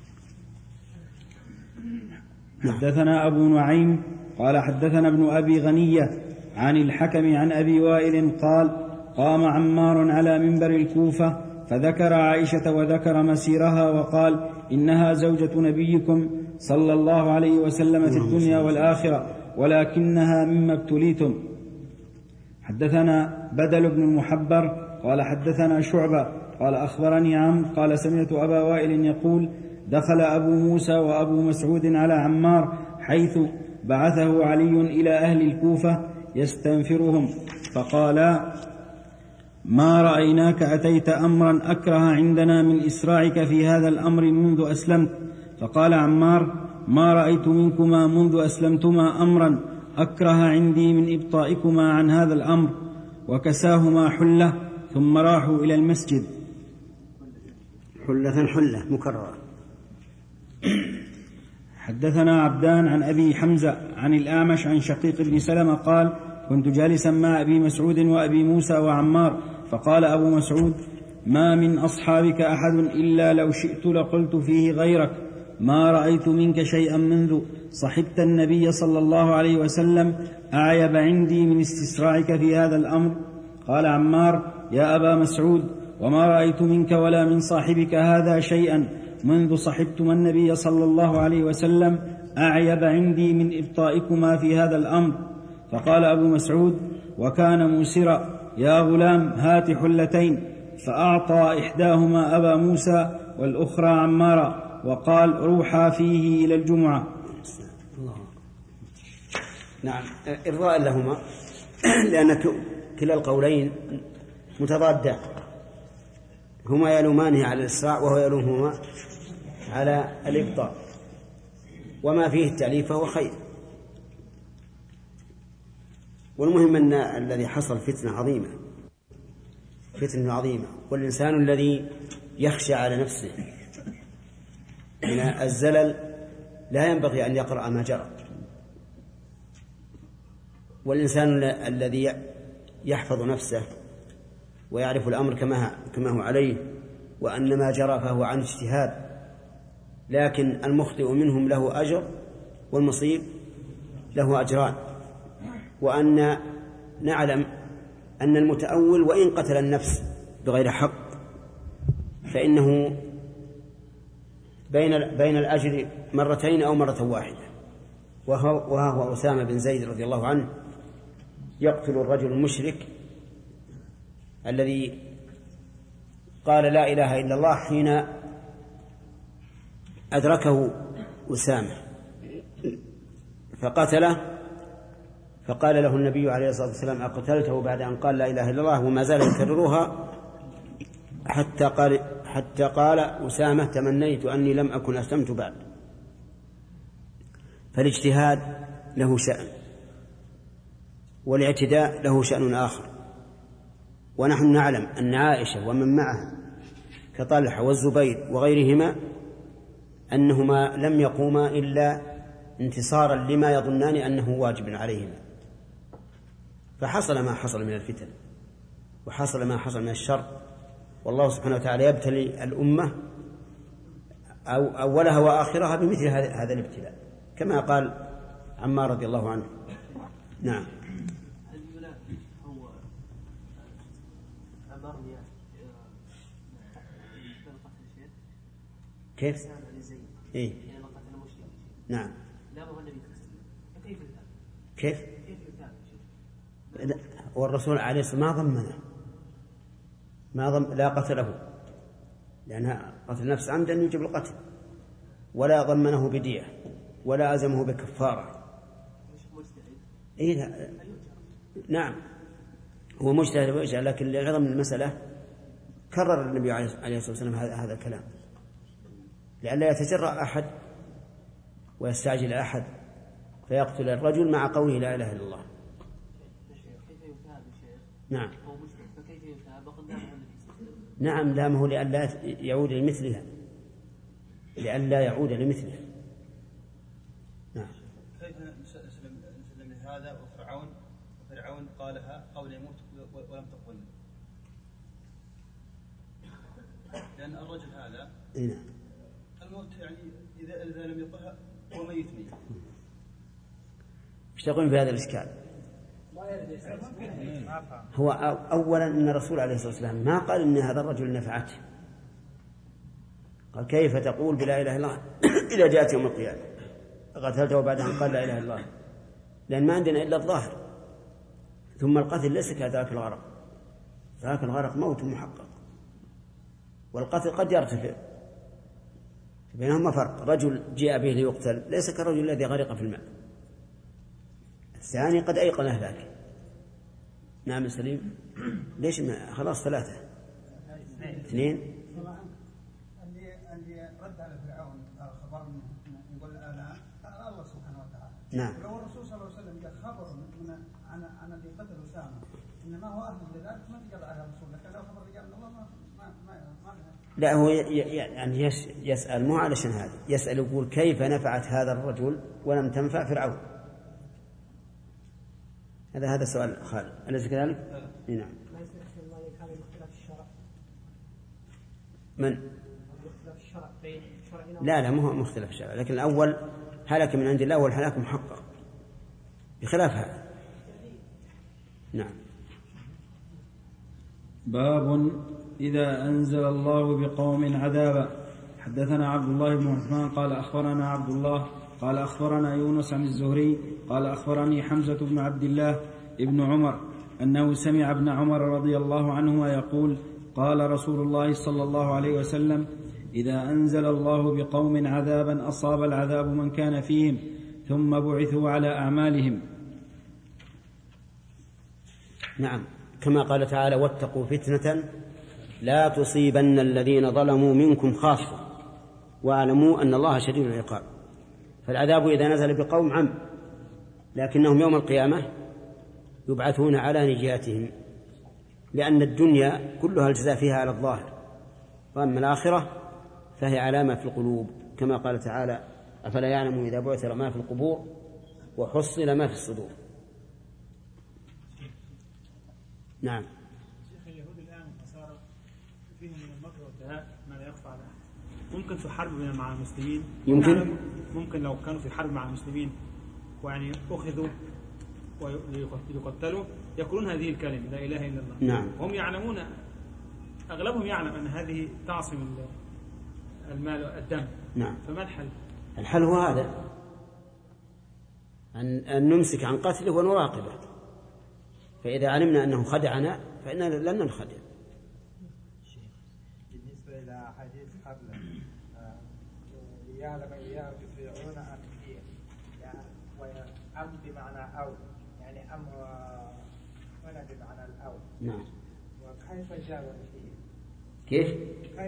Speaker 2: حدثنا أبو نعيم قال حدثنا ابن أبي غنية عن الحكم عن أبي وائل قال قام عمار على منبر الكوفة فذكر عائشة وذكر مسيرها وقال إنها زوجة نبيكم صلى الله عليه وسلم في الدنيا والآخرة، ولكنها مما ابتليتم. حدثنا بدل بن المحبر قال حدثنا شعبة قال أخبرني عمرو قال سمعت أبا وائل يقول دخل أبو موسى وأبو مسعود على عمار حيث بعثه علي إلى أهل الكوفة يستنفرهم، فقالا ما رأيناك أتيت أمرا أكره عندنا من إسراعك في هذا الأمر منذ أسلمت. فقال عمار ما رأيت منكما منذ أسلمتما أمرا أكره عندي من إبطائكما عن هذا الأمر، وكساهما حلة ثم راحوا إلى المسجد.
Speaker 3: حلة مكررة.
Speaker 2: حدثنا عبدان عن أبي حمزة عن الأعمش عن شقيق بن سلمة قال كنت جالسا مع أبي مسعود وأبي موسى وعمار، فقال أبو مسعود ما من أصحابك أحد إلا لو شئت لقلت فيه غيرك، ما رأيت منك شيئا منذ صحبت النبي صلى الله عليه وسلم أعيب عندي من استسراعك في هذا الأمر. قال عمار يا أبا مسعود وما رأيت منك ولا من صاحبك هذا شيئا منذ صحبتما النبي صلى الله عليه وسلم أعيب عندي من إبطائكما في هذا الأمر. فقال أبو مسعود وكان موسرا يا غلام هات حلتين، فأعطى إحداهما أبا موسى والأخرى عمارا وقال روحا فيه إلى الجمعة.
Speaker 3: نعم إرضاء لهما لأن كلا القولين متضادان، هما يلومانه على الإسراع وهو يلومهما على الإبطاء، وما فيه التأليف فهو خير. والمهم أن الذي حصل فتنة عظيمة، والإنسان الذي يخشى على نفسه من الزلل لا ينبغي أن يقرأ ما جرى، والإنسان الذي يحفظ نفسه ويعرف الأمر كما هو عليه وأن ما جرى فهو عن اجتهاد، لكن المخطئ منهم له أجر والمصيب له أجران، وأن نعلم أن المتأول وإن قتل النفس بغير حق فإنه بين الأجر مرتين أو مرة واحدة. وهو أسامة بن زيد رضي الله عنه يقتل الرجل المشرك الذي قال لا إله إلا الله حين أدركه أسامة فقتله، فقال له النبي عليه الصلاة والسلام أقتلته بعد أن قال لا إله إلا الله؟ وما زال يكررها حتى قال أسامة تمنيت أني لم أكن أسلمت بعد. فالاجتهاد له شأن والاعتداء له شأن آخر، ونحن نعلم أن عائشة ومن معها كطلحة والزبير وغيرهما أنهما لم يقوما إلا انتصارا لما يظنان أنه واجب عليهما، فحصل ما حصل من الفتن وحصل ما حصل من الشر، والله سبحانه وتعالى يبتلي الأمة أولها وآخرها بمثل هذا الابتلاء كما قال عمار رضي الله عنه. نعم. كيف؟ إيه؟ نعم. كيف؟ والرسول عليه الصلاة والسلام ما ضمنه لا قتله، لأنها قتل نفس عمدا يجب القتل، ولا ضمنه بدية ولا أزمه بكفارة. إيه نعم هو مجتهد ويجعل، لكن لعظم المسألة كرر النبي عليه الصلاة والسلام هذا الكلام لئلا يتجرأ أحد ويستعجل أحد فيقتل الرجل مع قوله لا إله إلا الله. نعم. نعم لامه لئلا يعود لمثلها، لئلا يعود لمثلها. نعم.
Speaker 4: كيف نسلم لهذا وفرعون قالها قول يموت ولم تقل، لأن الرجل هذا الموت يعني إذا لم يقلها هو ميت.
Speaker 3: ايش تقول في هذا الإشكال؟ هو أولا أن الرسول عليه الصلاة والسلام ما قال إن هذا الرجل نفعته، قال كيف تقول بلا إله إلا الله إذا جاءت يوم القيامة قتلته بعد أن قال لا إله إلا الله، لأن ما عندنا إلا الظاهر. ثم القتل ليس كذاك الغرق، ذاك الغرق موت محقق، والقتل قد يرتفع، بينهما فرق. رجل جاء به ليقتل ليس كالرجل الذي غرق في الماء، الثاني قد أيقن ذاك. نعم سليم. ليش خلاص 3 2
Speaker 4: اللي رد على فرعون خبر يقول الآن الله سبحانه وتعالى.
Speaker 3: نعم.
Speaker 4: لو الرسول صلى الله عليه وسلم قال خبر عن اللي قتل أسامة إنما هو أهل لذلك ما تقدر على الرسول، لكن لو خبر رجال الله ما
Speaker 3: لا هو يعني يسأل مو علشان هذا، يسأل يقول كيف نفعت هذا الرجل ولم تنفع فرعون. هذا سؤال خالد، أليس كذلك؟ نعم. من؟ لا مو مختلف الشرع، لكن الأول هلك من عند الله والهلاك محقق بخلاف هذا. نعم.
Speaker 2: باب إذا أنزل الله بقوم عذابا. حدثنا عبد الله بن عثمان قال أخبرنا عبد الله قال أخبرنا يونس عن الزهري قال أخبرني حمزة بن عبد الله ابن عمر أنه سمع ابن عمر رضي الله عنهما يقول قال رسول الله صلى الله عليه وسلم إذا أنزل الله بقوم عذابا أصاب العذاب من كان فيهم ثم بعثوا على أعمالهم.
Speaker 3: نعم كما قال تعالى واتقوا فتنة لا تصيبن الذين ظلموا منكم خاصة واعلموا أن الله شديد العقاب. فالعذاب إذا نزل بقوم عم، لكنهم يوم القيامة يبعثون على نجاتهم، لأن الدنيا كلها الجزاء فيها على الظاهر، وأما الآخرة فهي علامة في القلوب كما قال تعالى أفلا يعلم إذا بعثر ما في القبور وحصل ما في الصدور. نعم.
Speaker 7: شيخ اليهود الآن والنصارى فيهم من المكر والدهاء ما لا يخفى على أحد. ممكن في حرب مع المسلمين، ممكن لو كانوا في حرب مع المسلمين ويعني أخذوا ويقتلوا يقولون هذه الكلمة لا إله إلا الله.
Speaker 3: نعم.
Speaker 7: هم يعلمون، أغلبهم يعلم أن هذه تعصم المال والدم.
Speaker 3: نعم.
Speaker 7: فما الحل؟
Speaker 3: الحل هو هذا، أن نمسك عن قتله ونراقبه، فإذا علمنا أنه خدعنا فإننا لن ننخدع.
Speaker 8: بالنسبة إلى حديث قبل ليعلم يرجعون أم هي أم بمعنى أو، يعني أم هنا بمعنى الأو.
Speaker 3: نعم.
Speaker 8: وكيف جاء فيه؟
Speaker 3: كيف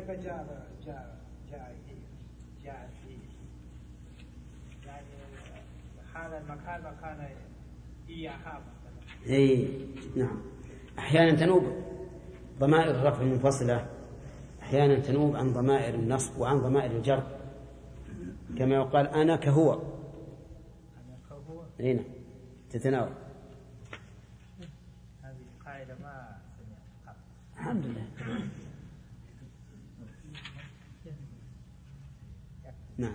Speaker 8: جاء فيه يعني حال المكان مكان إياها مثلا.
Speaker 3: أي نعم. أحيانا تنوب ضمائر الرفع المنفصلة، أحيانا تنوب عن ضمائر النصب وعن ضمائر الجر، كما يقال أنا كهو. هنا تتناول.
Speaker 8: هذه قاعدة ما سمعت قبل.
Speaker 3: الحمد لله. نعم.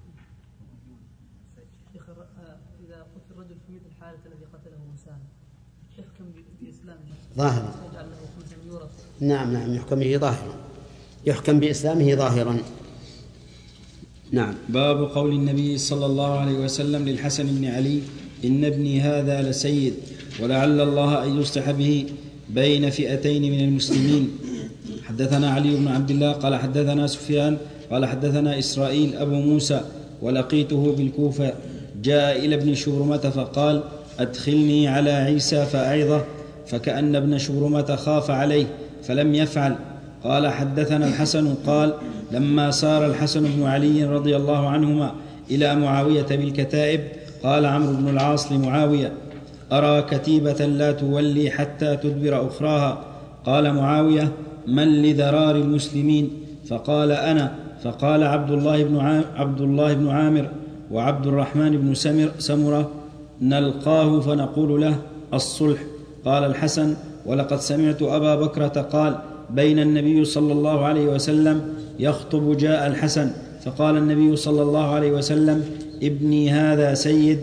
Speaker 5: شيخ إذا قتل الرجل في مثل حالة الذي قتله مسالم يحكم بإسلامه
Speaker 3: ظاهرا.
Speaker 5: يجعل له خمسا يورث.
Speaker 3: نعم يحكم به ظاهرا، يحكم بإسلامه ظاهرا. نعم.
Speaker 2: باب قول النبي صلى الله عليه وسلم للحسن بن علي: إن ابني هذا لسيد، ولعل الله أن يصلح به بين فئتين من المسلمين. حدثنا علي بن عبد الله قال حدثنا سفيان قال حدثنا إسرائيل أبو موسى: ولقيته بالكوفة جاء إلى ابن شبرمة فقال: أدخلني على عيسى فأعظه، فكأن ابن شبرمة خاف عليه فلم يفعل. قال حدثنا الحسن قال: لما سار الحسن بن علي رضي الله عنهما إلى معاوية بالكتائب قال عمرو بن العاص لمعاوية: أرى كتيبة لا تولي حتى تدبر أخراها. قال معاوية: من لذرار المسلمين؟ فقال: أنا. فقال عبد الله بن عامر وعبد الرحمن بن سمرة: نلقاه فنقول له الصلح. قال الحسن: ولقد سمعت أبا بكرة قال: بين النبي صلى الله عليه وسلم يخطب جاء الحسن فقال النبي صلى الله عليه وسلم: ابني هذا سيد،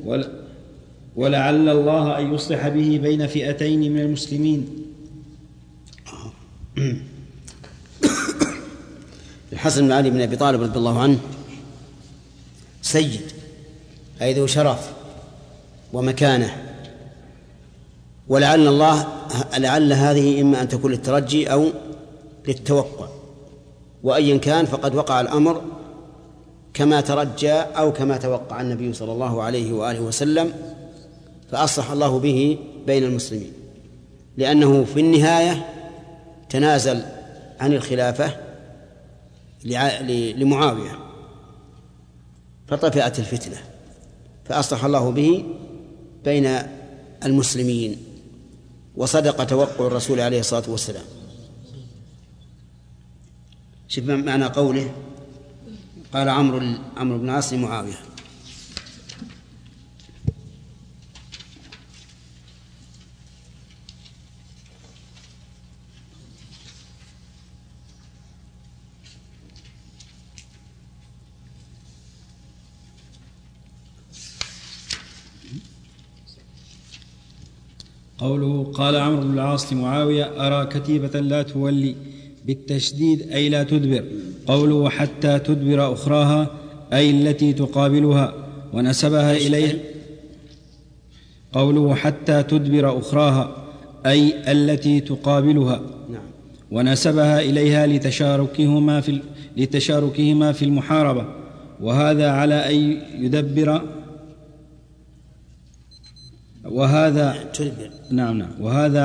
Speaker 2: ولعل الله أن يصلح به بين فئتين من المسلمين.
Speaker 3: الحسن بن علي بن أبي طالب رضي الله عنه سيد، أي ذو شرف ومكانة، لعل هذه إما أن تكون للترجي أو للتوقع، وأيا كان فقد وقع الأمر كما ترجى أو كما توقع النبي صلى الله عليه وآله وسلم، فأصلح الله به بين المسلمين، لأنه في النهاية تنازل عن الخلافة لمعاوية فطفئت الفتنة، فأصلح الله به بين المسلمين، وصدق توقع الرسول عليه الصلاة والسلام. شوف معنى قوله قال عمرو بن العاص لمعاوية.
Speaker 2: قوله قال عمرو بن العاص لمعاوية: أرى كتيبة لا تولي، بالتشديد أي لا تدبر. قوله حتى تدبر أخراها أي التي تقابلها، ونسبها إليه. قوله حتى تدبر أخراها أي التي تقابلها، ونسبها إليها لتشاركهما في المحاربة، وهذا على أن يدبر وهذا وهذا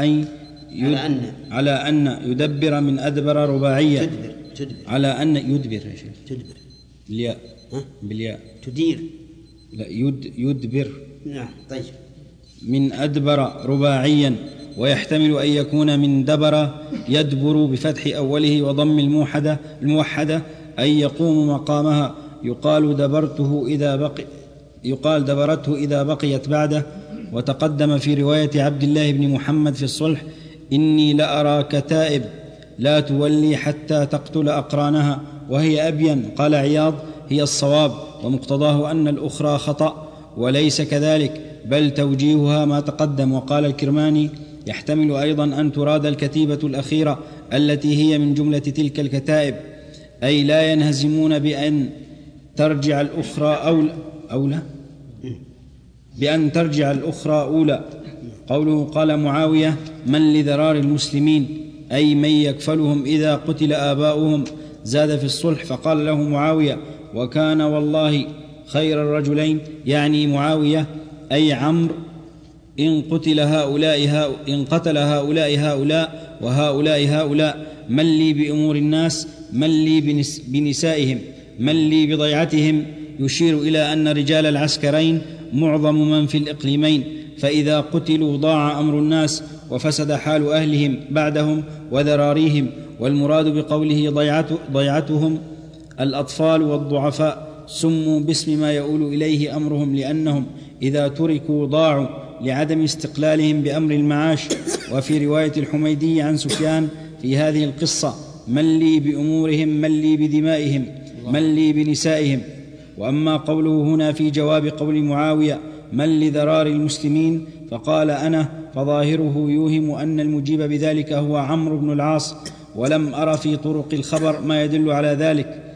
Speaker 2: على أن يدبر من أدبر رباعية. على أن يدبر يا شيخ. تدبر بالياء
Speaker 3: تدير.
Speaker 2: لا يدبر.
Speaker 3: نعم. طيب.
Speaker 2: من أدبر رباعيا، ويحتمل أن يكون من دبر يدبر بفتح أوله وضم الموحدة أي يقوم مقامها. يقال دبرته إذا بقيت بعده، وتقدم في رواية عبد الله بن محمد في الصلح: إني لأرى كتائب لا تولي حتى تقتل أقرانها وهي أبين. قال عياض: هي الصواب، ومقتضاه أن الأخرى خطأ، وليس كذلك، بل توجيهها ما تقدم. وقال الكرماني: يحتمل أيضا أن تراد الكتيبة الأخيرة التي هي من جملة تلك الكتائب، أي لا ينهزمون بأن ترجع الأخرى أولى. قوله: قال معاوية: من لذرار المسلمين، أي من يكفلهم إذا قتل آباؤهم. زاد في الصلح فقال له معاوية: وكان والله خير الرجلين، يعني معاوية أي عمرو، إن قتل هؤلاء هؤلاء وهؤلاء هؤلاء، من لي بأمور الناس، من لي بنسائهم، من لي بضيعتهم، يشير إلى أن رجال العسكرين معظم من في الإقليمين، فإذا قتلوا ضاع أمر الناس وفسد حال أهلهم بعدهم وذراريهم. والمراد بقوله ضيعتهم الأطفال والضعفاء، سموا باسم ما يؤول إليه أمرهم، لأنهم إذا تركوا ضاعوا لعدم استقلالهم بأمر المعاش. وفي رواية الحميدي عن سفيان في هذه القصة: من لي بأمورهم، من لي بدمائهم، من لي بنسائهم. وأما قوله هنا في جواب قول معاوية: من لذرار المسلمين، فقال أنا، فظاهره يوهم أن المجيب بذلك هو عمرو بن العاص، ولم أر في طرق الخبر ما يدل على ذلك،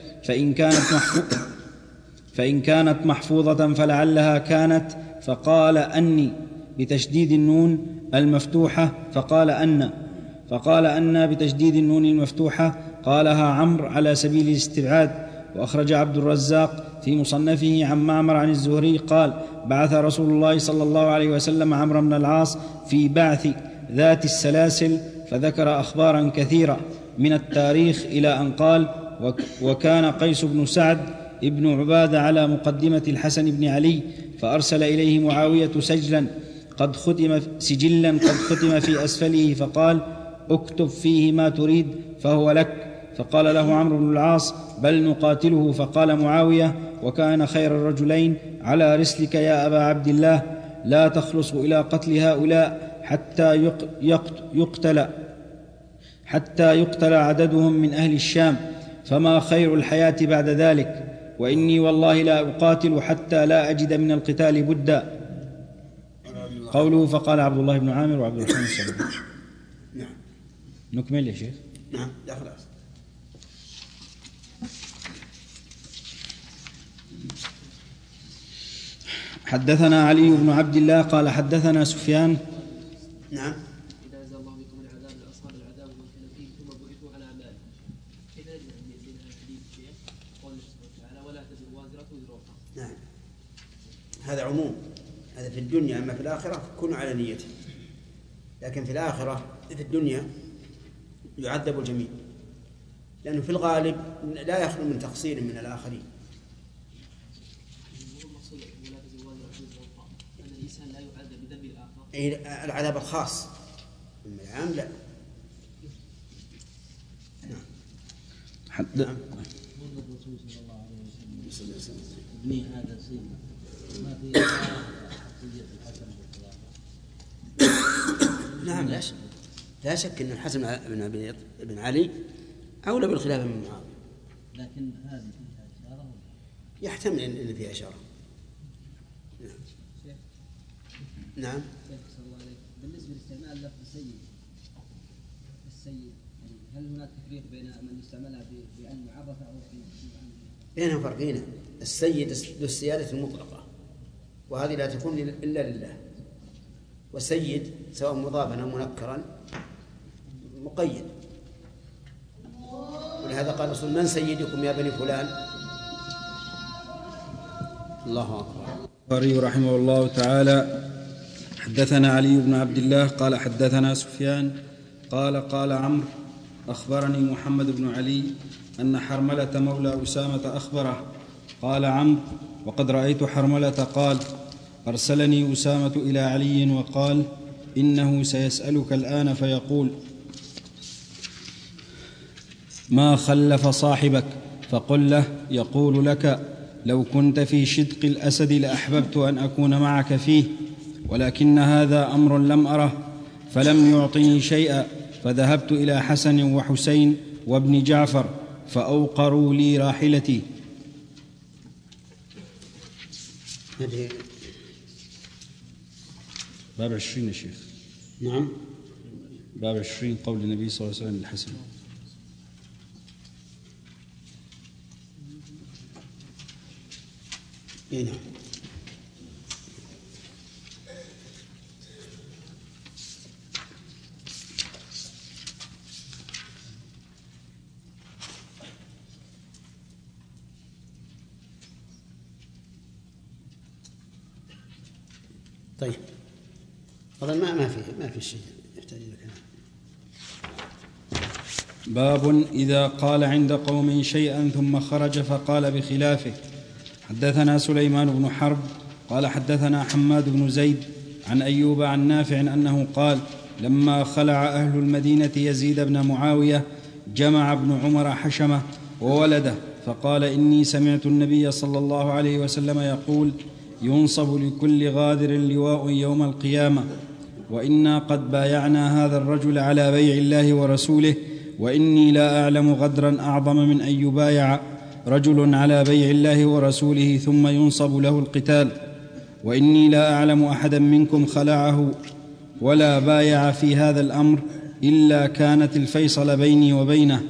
Speaker 2: فإن كانت محفوظة فلعلها كانت فقال أني بتشديد النون المفتوحة، فقال أن بتشديد النون المفتوحة، قالها عمرو على سبيل الاستبعاد. وأخرج عبد الرزاق في مصنفه عن معمر عن الزهري قال: بعث رسول الله صلى الله عليه وسلم عمرو بن العاص في بعث ذات السلاسل، فذكر أخبارا كثيرة من التاريخ إلى أن قال: وكان قيس بن سعد ابن عبادة على مقدمة الحسن بن علي، فأرسل إليه معاوية سجلا قد ختم في أسفله، فقال: اكتب فيه ما تريد فهو لك. فقال له عمرو بن العاص: بل نقاتله. فقال معاوية: وكان خير الرجلين، على رسلك يا أبا عبد الله، لا تخلص إلى قتل هؤلاء حتى يقتل عددهم من أهل الشام، فما خير الحياة بعد ذلك، وإني والله لا أقاتل حتى لا أجد من القتال بدا. قوله: فقال عبد الله بن عامر وعبد الرحمن السلمي.
Speaker 3: نعم.
Speaker 2: نكمل يا شيخ.
Speaker 3: نعم، لا خلاص.
Speaker 2: حدثنا علي بن عبد الله قال حدثنا سفيان.
Speaker 3: نعم.
Speaker 5: إذا أنزل الله بكم العذاب لأصحاب العذاب والكلفين ثم بعثوا على أعمالهم. كيف نجد من حديث الشيخ قول الله سبحانه وتعالى: ولا تزر وازرة وزر أخرى.
Speaker 3: نعم، هذا عموم، هذا في الدنيا. أما في الآخرة كن على نيته، لكن في الآخرة في الدنيا يعذب الجميع، لأنه في الغالب لا يخلو من تقصير من الآخرين. العذاب الخاص، أما العام لا.
Speaker 2: نعم.
Speaker 9: الرسول صلى الله عليه وسلم ابني هذا سيد ما في الحسن.
Speaker 3: نعم، لا شك أن الحسن بن علي أولى بالخلافة من معاوية،
Speaker 9: لكن هذه فيها إشارة،
Speaker 3: يحتمل أن فيها إشارة. نعم.
Speaker 10: بالنسبة لاستعمال لفظ السيد هل هناك تفريق بين من يستعملها بأن معرفة أو
Speaker 3: بينهم فرقين. السيد ذو السيادة المطلقة، وهذه لا تكون إلا لله. والسيد سواء مضافا أو منكرا مقيد، ولهذا قال الرسول: من سيدكم يا بني فلان. الله أكبر.
Speaker 2: البخاري رحمه الله تعالى: حدثنا علي بن عبد الله قال حدثنا سفيان قال عمرو: أخبرني محمد بن علي أن حرملة مولى أسامة أخبره. قال عمرو: وقد رأيت حرملة قال: أرسلني أسامة إلى علي وقال: إنه سيسألك الآن فيقول: ما خلف صاحبك؟ فقل له: يقول لك: لو كنت في شدق الأسد لأحببت أن أكون معك فيه، ولكن هذا أمر لم أره فلم يعطني شيئا، فذهبت إلى حسن وحسين وابن جعفر فأوقروا لي راحلتي. باب 20 يا شيخ.
Speaker 3: نعم،
Speaker 2: باب 20 قول النبي صلى الله عليه وسلم للحسن.
Speaker 3: نعم. طيب، والله ما في شيء يحتاج إلى كلام.
Speaker 2: باب إذا قال عند قوم شيئا ثم خرج فقال بخلافه. حدثنا سليمان بن حرب قال حدثنا حماد بن زيد عن أيوب عن نافع أنه قال: لما خلع أهل المدينة يزيد بن معاوية جمع ابن عمر حشمه وولده فقال: إني سمعت النبي صلى الله عليه وسلم يقول: ينصب لكل غادر لواء يوم القيامة، وإنا قد بايعنا هذا الرجل على بيع الله ورسوله، وإني لا أعلم غدرا أعظم من أن يبايع رجل على بيع الله ورسوله ثم ينصب له القتال، وإني لا أعلم أحدا منكم خلعه ولا بايع في هذا الأمر إلا كانت الفيصل بيني وبينه.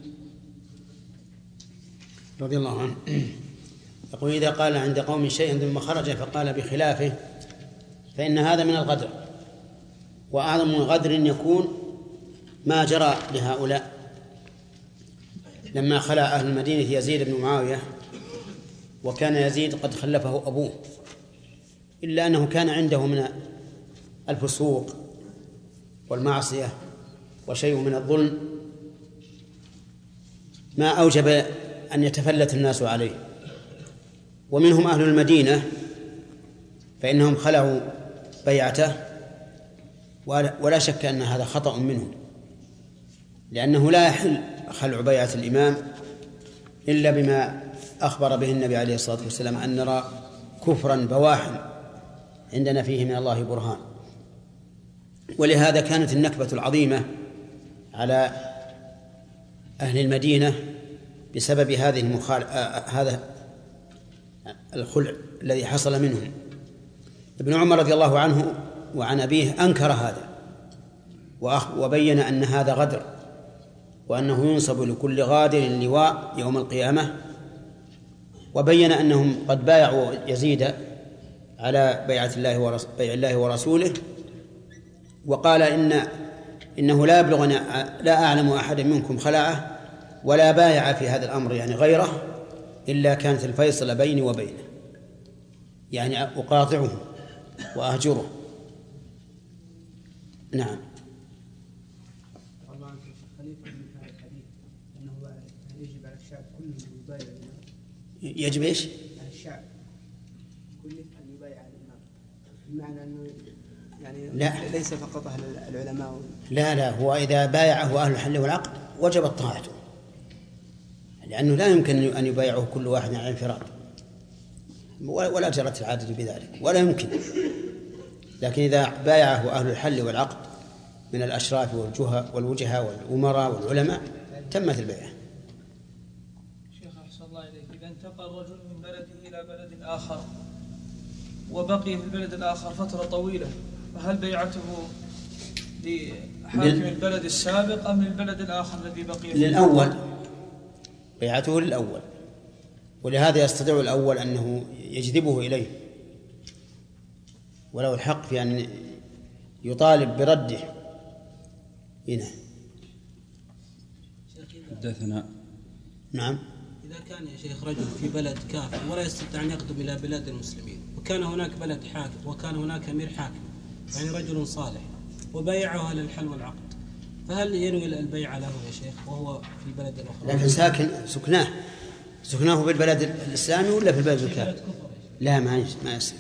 Speaker 3: رضي الله عنه يقول: إذا قال عند قوم شيئا ثم خرج فقال بخلافه فإن هذا من الغدر، وأعظم من غدر يكون ما جرى لهؤلاء لما خلع أهل المدينة يزيد بن معاوية، وكان يزيد قد خلفه أبوه، إلا أنه كان عنده من الفسوق والمعصية وشيء من الظلم ما أوجب أن يتفلت الناس عليه. ومنهم أهل المدينة فإنهم خلعوا بيعته، ولا شك أن هذا خطأ منهم، لأنه لا يحل خلع بيعة الإمام إلا بما أخبر به النبي عليه الصلاة والسلام: أن نرى كفرا بواحا عندنا فيه من الله برهان. ولهذا كانت النكبة العظيمة على أهل المدينة بسبب هذا الخلع الذي حصل منهم. ابن عمر رضي الله عنه وعن أبيه أنكر هذا وبين أن هذا غدر، وأنه ينصب لكل غادر لواء يوم القيامة، وبين أنهم قد بايعوا يزيد على بيع الله ورسوله، وقال إنه لا يبلغني، لا أعلم أحدا منكم خلعه ولا بايع في هذا الأمر يعني غيره إلا كانت الفيصل بيني وبينه، يعني أقاطعه وأهجره. نعم. يجب ايش؟
Speaker 8: الشعب كله أن يبايع الإمام، بمعنى أنه يعني
Speaker 3: لا،
Speaker 8: ليس فقط أهل العلماء.
Speaker 3: لا، هو إذا بايعه أهل الحل والعقد وجبت طاعته، لأنه لا يمكن أن يبايعه كل واحد على انفراد، ولا جرت العادة بذلك، ولا يمكن. لكن إذا بايعه أهل الحل والعقد من الأشراف والوجهاء والأمراء والعلماء تمت البيعة.
Speaker 11: شيخ أحسن الله إليك، إذا انتقل الرجل من بلده إلى بلد آخر وبقي في البلد الآخر فترة طويلة، فهل بيعته لحاكم البلد السابق أم للبلد الآخر الذي بقي فيه؟
Speaker 3: للأول، بيعته للأول، ولهذا يستطيع الأول أنه يجذبه إليه، ولو الحق في أن يطالب برده. هنا
Speaker 2: حدثنا.
Speaker 3: نعم.
Speaker 9: إذا كان يا شيخ رجل في بلد كافر ولا يستطيع أن يقدم إلى بلاد المسلمين، وكان هناك بلد حاكم وكان هناك أمير حاكم، يعني رجل صالح، وبايعه على الحل والعقد، فهل ينوي البيع له يا شيخ وهو في البلد الأخرى؟
Speaker 3: لكن سكناه في البلد الإسلامي ولا في البلد الكافر؟ لا، ما يصح،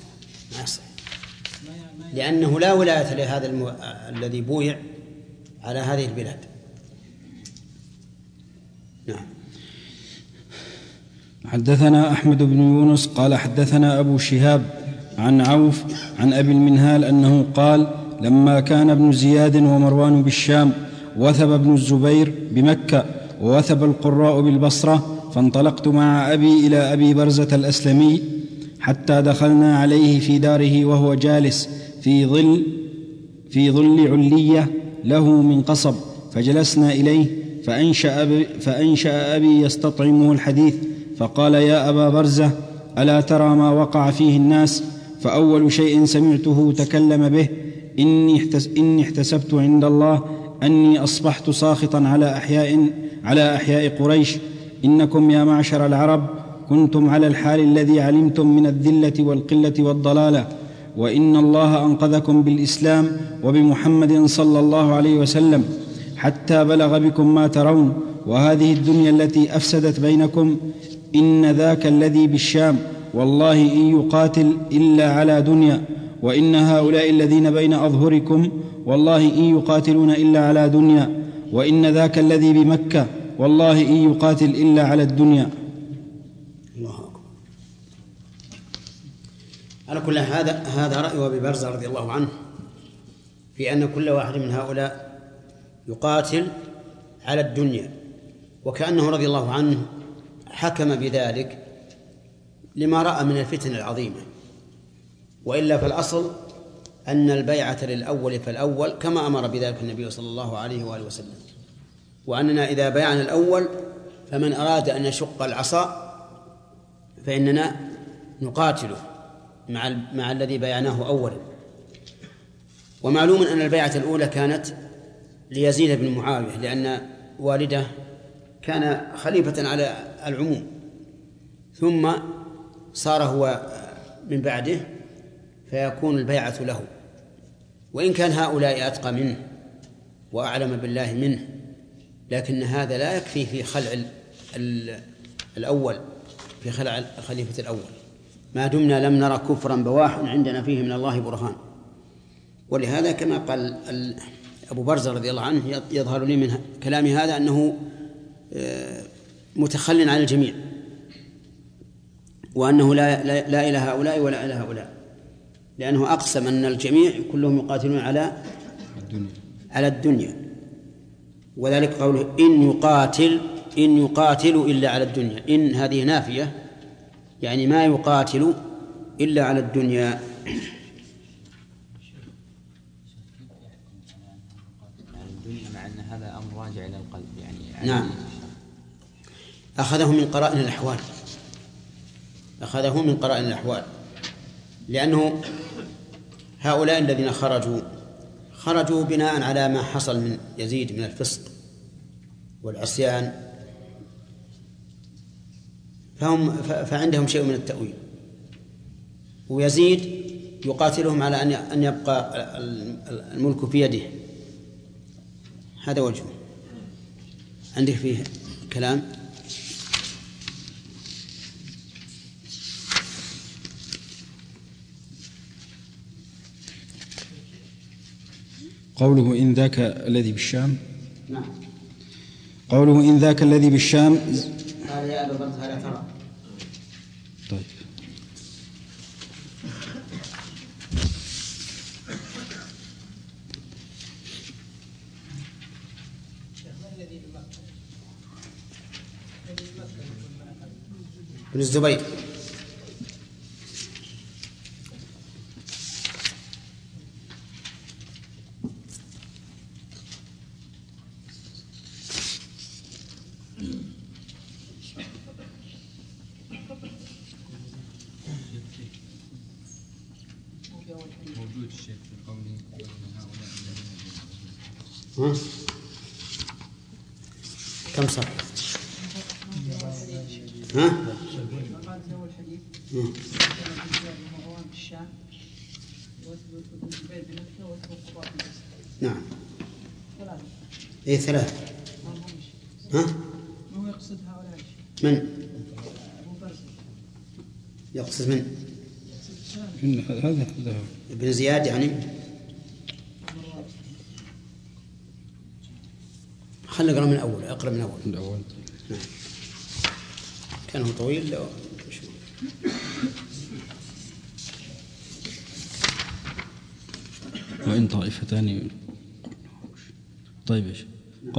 Speaker 3: لأنه لا ولاية لهذا الذي بويع على هذه البلاد. نعم.
Speaker 2: حدثنا أحمد بن يونس قال حدثنا أبو شهاب عن عوف عن أبي المنهال أنه قال: لما كان ابن زياد ومروان بالشام وثب ابن الزبير بمكة ووثب القراء بالبصرة، فانطلقت مع أبي إلى أبي برزة الأسلمي حتى دخلنا عليه في داره وهو جالس في ظل علية له من قصب، فجلسنا إليه فأنشأ أبي يستطعمه الحديث، فقال: يا أبا برزة، ألا ترى ما وقع فيه الناس؟ فأول شيء سمعته تكلم به: إني احتسبت عند الله أني أصبحت ساخطا على أحياء قريش. إنكم يا معشر العرب كنتم على الحال الذي علمتم من الذلة والقلة والضلالة، وإن الله أنقذكم بالإسلام وبمحمد صلى الله عليه وسلم حتى بلغ بكم ما ترون، وهذه الدنيا التي أفسدت بينكم إن ذاك الذي بالشام والله إن يقاتل إلا على دنيا، وإن هؤلاء الذين بين أظهركم والله إن يقاتلون إلا على دنيا، وإن ذاك الذي بمكة والله إن يقاتل إلا على الدنيا.
Speaker 3: الله أكبر. على كل هذا رأي أبي برزة رضي الله عنه في أن كل واحد من هؤلاء يقاتل على الدنيا، وكأنه رضي الله عنه حكم بذلك لما رأى من الفتن العظيمة، وإلا فالأصل أن البيعة للأول فالأول، كما أمر بذلك النبي صلى الله عليه وآله وسلم، وأننا إذا بايعنا الأول فمن أراد أن يشق العصا فإننا نقاتله مع الذي بايعناه أولا. ومعلوم أن البيعة الأولى كانت ليزيد بن معاوية، لأن والده كان خليفة على العموم، ثم صار هو من بعده فيكون البيعة له، وإن كان هؤلاء أتقى منه وأعلم بالله منه، لكن هذا لا يكفي في خلع الأول، في خلع الخليفة الأول، ما دمنا لم نرى كفرا بواحا عندنا فيه من الله برهان. ولهذا كما قال أبو برزة رضي الله عنه: يظهر لي من كلام هذا أنه متخل عن الجميع، وأنه لا إلى هؤلاء ولا إلى هؤلاء، لأنه أقسم أن الجميع كلهم يقاتلون على الدنيا. وذلك قوله: إن يقاتل إلا على الدنيا. إن هذه نافية، يعني ما يقاتل إلا على الدنيا.
Speaker 12: مع أن هذا أمر راجع إلى القلب يعني
Speaker 3: نعم، أخذه من قرائن الأحوال، لأنه هؤلاء الذين خرجوا بناء على ما حصل من يزيد من الفسق والعصيان، فعندهم شيء من التأويل، ويزيد يقاتلهم على أن يبقى الملك في يده. هذا وجهه. عندك فيه كلام؟
Speaker 2: قوله إن ذاك الذي بالشام.
Speaker 3: نعم.
Speaker 2: قوله إن ذاك الذي بالشام.
Speaker 3: قال: يا أبا برزة ألا ترى.
Speaker 2: طيب.
Speaker 3: ابن الزبير.
Speaker 12: موجود الشيخ في قوله
Speaker 3: كم صح؟ ها؟ نعم. ثلاثة. ها؟
Speaker 5: هو يقصد هؤلاء.
Speaker 3: من؟ يقصد من؟
Speaker 2: هذا
Speaker 3: ابن زياد يعني. خلنا نقرأ من الأول. أقرأ من الأول. نعم. كان هو طويل.
Speaker 2: وإن طائفتان. طيب إيش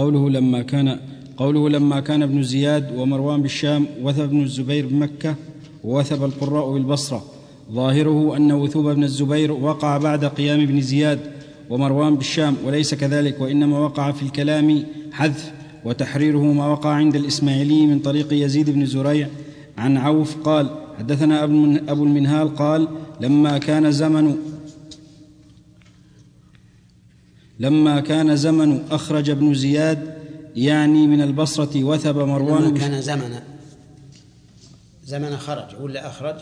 Speaker 2: قوله لما كان ابن زياد ومروان بالشام وثب ابن الزبير بمكة ووثب القراء بالبصرة، ظاهره أن وثوب ابن الزبير وقع بعد قيام ابن زياد ومروان بالشام، وليس كذلك، وإنما وقع في الكلام حذف، وتحريره ما وقع عند الإسماعيلي من طريق يزيد بن زريع عن عوف قال حدثنا أبو المنهال قال لما كان زمن أخرج ابن زياد يعني من البصرة وثب مروان.
Speaker 3: لما كان زمن خرج ولا أخرج؟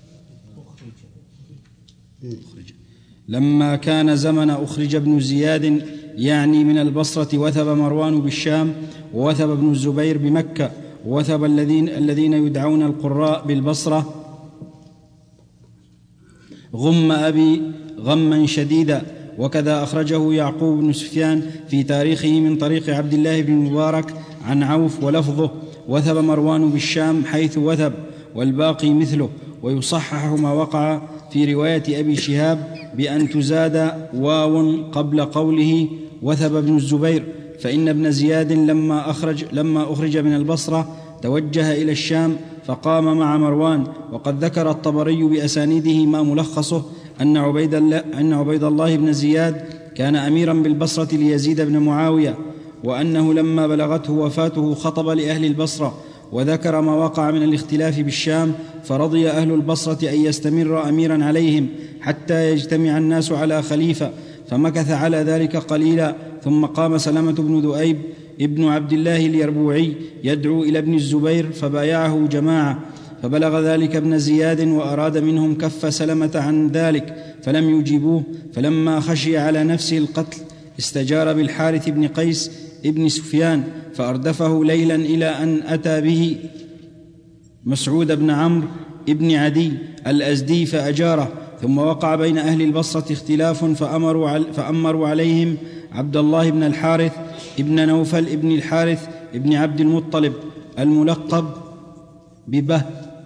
Speaker 2: لما كان زمن أخرج ابن زياد يعني من البصرة وثب مروان بالشام ووثب ابن الزبير بمكة ووثب الذين يدعون القراء بالبصرة غم أبي غما شديدا. وكذا أخرجه يعقوب بن سفيان في تاريخه من طريق عبد الله بن المبارك عن عوف ولفظه وثب مروان بالشام حيث وثب، والباقي مثله. ويصحح ما وقع في رواية أبي شهاب بأن تزاد واو قبل قوله وثب ابن الزبير، فإن ابن زياد لما أخرج من البصرة توجه إلى الشام فقام مع مروان. وقد ذكر الطبري بأسانيده ما ملخصه أن عبيد الله بن زياد كان أميرا بالبصرة ليزيد بن معاوية، وأنه لما بلغته وفاته خطب لأهل البصرة، وذكر ما وقع من الاختلاف بالشام، فرضي أهل البصرة أن يستمر أميرا عليهم حتى يجتمع الناس على خليفة، فمكث على ذلك قليلا. ثم قام سلمة بن ذؤيب ابن عبد الله اليربوعي يدعو إلى ابن الزبير فبايعه جماعة، فبلغ ذلك ابن زياد وأراد منهم كف سلمة عن ذلك فلم يجيبوه. فلما خشي على نفسه القتل استجار بالحارث بن قيس ابن سفيان فأردفه ليلا إلى أن أتى به مسعود بن عمرو ابن عدي الأزدي فأجاره. ثم وقع بين أهل البصرة اختلاف فأمروا عليهم عبد الله بن الحارث ابن نوفل ابن الحارث ابن عبد المطلب الملقب ببه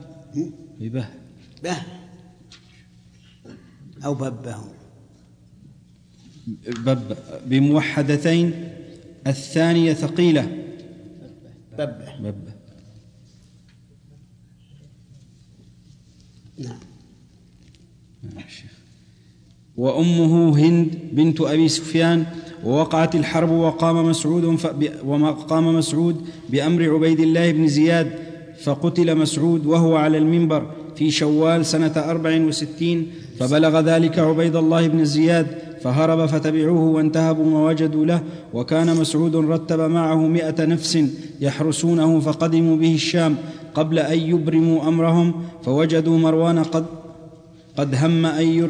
Speaker 3: أو ببه
Speaker 2: بموحدتين، الثانية ثقيلة
Speaker 3: ببه. نعم.
Speaker 2: وأمه هند بنت أبي سفيان. ووقعت الحرب وقام مسعود بأمر عبيد الله بن زياد، فقتل مسعود وهو على المنبر في شوال سنة 64. فبلغ ذلك عبيد الله بن زياد فهرب فتبعوه وانتهبوا ما وجدوا له. وكان مسعود رتب معه 100 نفس يحرسونه، فقدموا به الشام قبل أن يبرموا أمرهم، فوجدوا مروان قد هم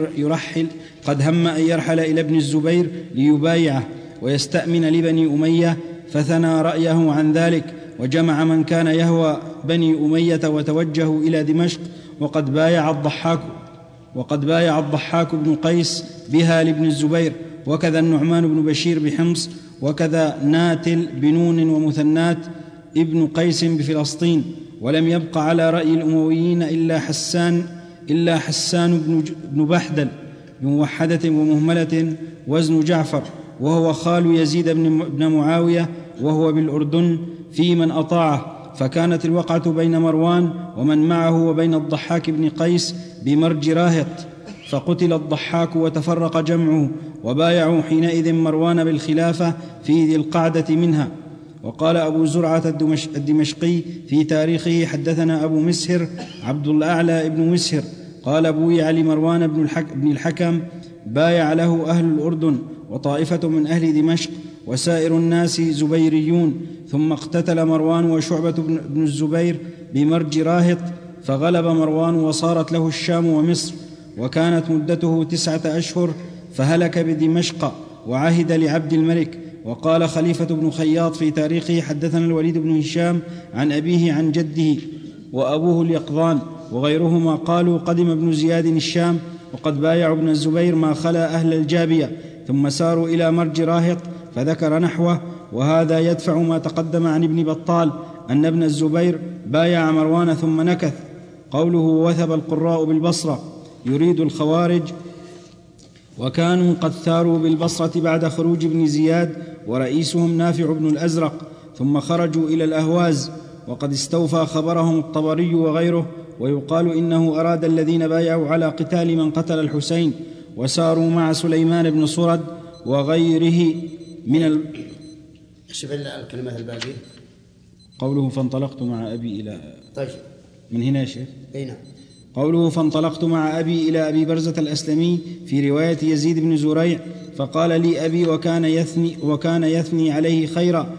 Speaker 2: أن يرحل إلى ابن الزبير ليبايعه ويستأمن لبني أمية، فثنى رأيه عن ذلك وجمع من كان يهوى بني أمية وتوجهوا إلى دمشق. وقد بايع الضحاك بن قيس بها لابن الزبير، وكذا النعمان بن بشير بحمص، وكذا ناتل بنون ومثنات ابن قيس بفلسطين. ولم يبق على رأي الأمويين إلا حسان بن بحدل بموحدة ومهملة وزن جعفر، وهو خال يزيد بن معاوية، وهو بالأردن في من أطاعه. فكانت الوقعة بين مروان ومن معه وبين الضحاك بن قيس بمرج راهط، فقتل الضحاك وتفرق جمعه، وبايعوا حينئذ مروان بالخلافة في ذي القعدة منها. وقال أبو زرعة الدمشقي في تاريخه حدثنا أبو مسهر عبد الأعلى ابن مسهر قال بويع لمروان بن الحكم، بايع له أهل الأردن وطائفة من أهل دمشق وسائر الناس زبيريون. ثم اقتتل مروان وشعبة بن الزبير بمرج راهط، فغلب مروان وصارت له الشام ومصر، وكانت مدته 9 أشهر، فهلك بدمشق وعهد لعبد الملك. وقال خليفة بن خياط في تاريخه حدثنا الوليد بن هشام عن أبيه عن جده وأبوه اليقظان وغيرهما قالوا قدم ابن زياد الشام، وقد بايعوا ابن الزبير ما خلا أهل الجابية، ثم ساروا إلى مرج راهط فذكر نحوه. وهذا يدفع ما تقدم عن ابن بطال أن ابن الزبير بايع مروان ثم يريد الخوارج وكانوا قد ثاروا بالبصرة بعد خروج ابن زياد ورئيسهم نافع بن الأزرق، ثم خرجوا إلى الأهواز، وقد استوفى خبرهم الطبري وغيره. ويقال إنه أراد الذين بايعوا على قتال من قتل الحسين وساروا مع سليمان بن صرد وغيره من
Speaker 3: شوف الكلمات الباقية.
Speaker 2: قوله فانطلقت مع أبي إلى
Speaker 3: طيب
Speaker 2: من هنا يا شيخ.
Speaker 3: نعم.
Speaker 2: قوله فانطلقت مع أبي إلى أبي برزة الأسلمي في رواية يزيد بن زريع فقال لي أبي وكان يثني عليه خيرا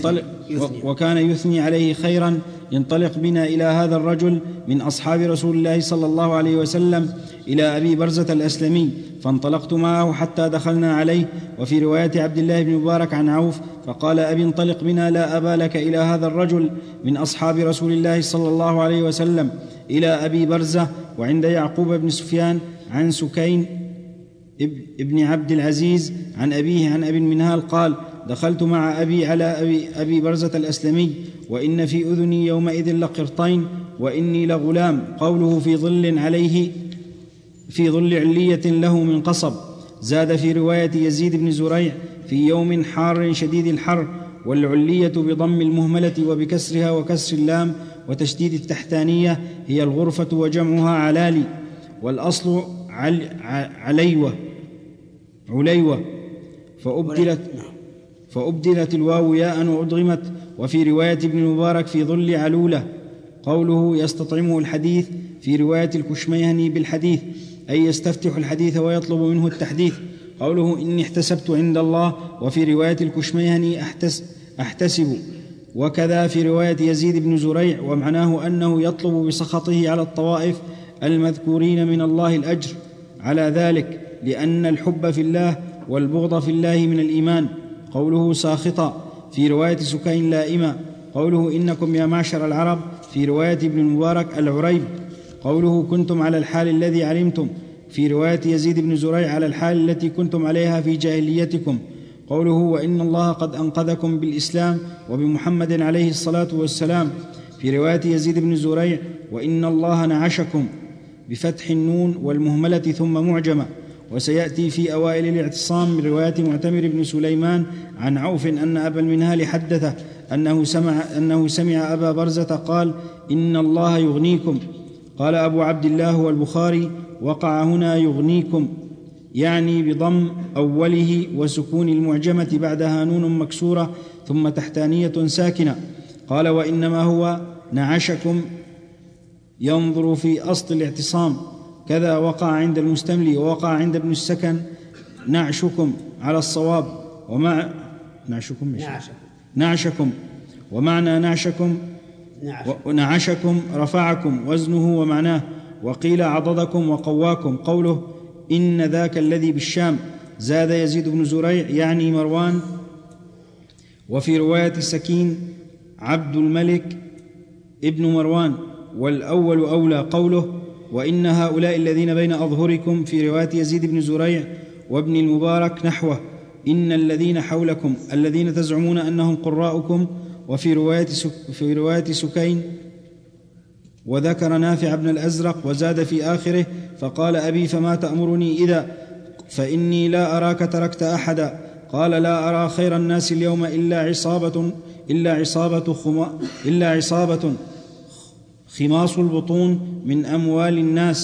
Speaker 2: انطلق بنا إلى هذا الرجل من أصحاب رسول الله صلى الله عليه وسلم إلى أبي برزة الأسلمي، فانطلقت معه حتى دخلنا عليه. وفي رواية عبد الله بن مبارك عن عوف فقال أبي انطلق بنا لا أبا لك إلى هذا الرجل من أصحاب رسول الله صلى الله عليه وسلم إلى أبي برزة. وعند يعقوب بن سفيان عن سكين ابن عبد العزيز عن أبيه عن أبي المنهال قال دخلت مع أبي على أبي برزة الأسلمي وإن في أذني يومئذ لقرطين وإني لغلام. قوله في ظل علية له من قصب. زاد في رواية يزيد بن زريع في يوم حار شديد الحر، والعلية بضم المهملة وبكسرها وكسر اللام وتشديد التحتانية هي الغرفة وجمعها علالي، والأصل عليوة فأبدلت الواو ياء وأدغمت. وفي رواية ابن المبارك في ظل علولة. قوله يستطعمه الحديث في رواية الكشميهني بالحديث أي يستفتح الحديث ويطلب منه التحديث. قوله إني احتسبت عند الله. وفي رواية الكشميهني أحتسب. وكذا في رواية يزيد بن زريع، ومعناه أنه يطلب بسخطه على الطوائف المذكورين من الله الأجر على ذلك، لأن الحب في الله والبغض في الله من الإيمان. قوله ساخطا في رواية سكين لائمة. قوله إنكم يا معشر العرب في رواية ابن المبارك العريب. قوله كنتم على الحال الذي علمتم في رواية يزيد بن زريع على الحال التي كنتم عليها في جاهليتكم. قوله وإن الله قد أنقذكم بالإسلام وبمحمد عليه الصلاة والسلام في رواية يزيد بن زريع وإن الله نعشكم بفتح النون والمهملة ثم معجمة. وسيأتي في أوائل الاعتصام من رواية معتمر بن سليمان عن عوف أن أبا المنهال حدثه أنه سمع أبا برزة قال إن الله يغنيكم. قال أبو عبد الله والبخاري وقع هنا يغنيكم، يعني بضم أوله وسكون المعجمة بعدها نون مكسورة ثم تحتانية ساكنة. قال وإنما هو نعشكم ينظر في أصل الاعتصام، كذا وقع عند المستملي ووقع عند ابن السكن نعشكم على الصواب. نعشكم ومعنى نعشكم رفعكم وزنه ومعناه. وقيل عضدكم وقواكم. قوله إن ذاك الذي بالشام. زاد يزيد بن زريع يعني مروان. وفي رواية سكين عبد الملك ابن مروان، والأول أولى. قوله وإن هؤلاء الذين بين أظهركم في رواية يزيد بن زريع وابن المبارك نحوه إن الذين حولكم الذين تزعمون أنهم قراءكم. وفي رواية سكين وذكر نافع بن الأزرق وزاد في آخره فقال أبي فما تأمرني إذا فإني لا أراك تركت أحدا. قال لا أرى خير الناس اليوم إلا عصابة خماص البطون من أموال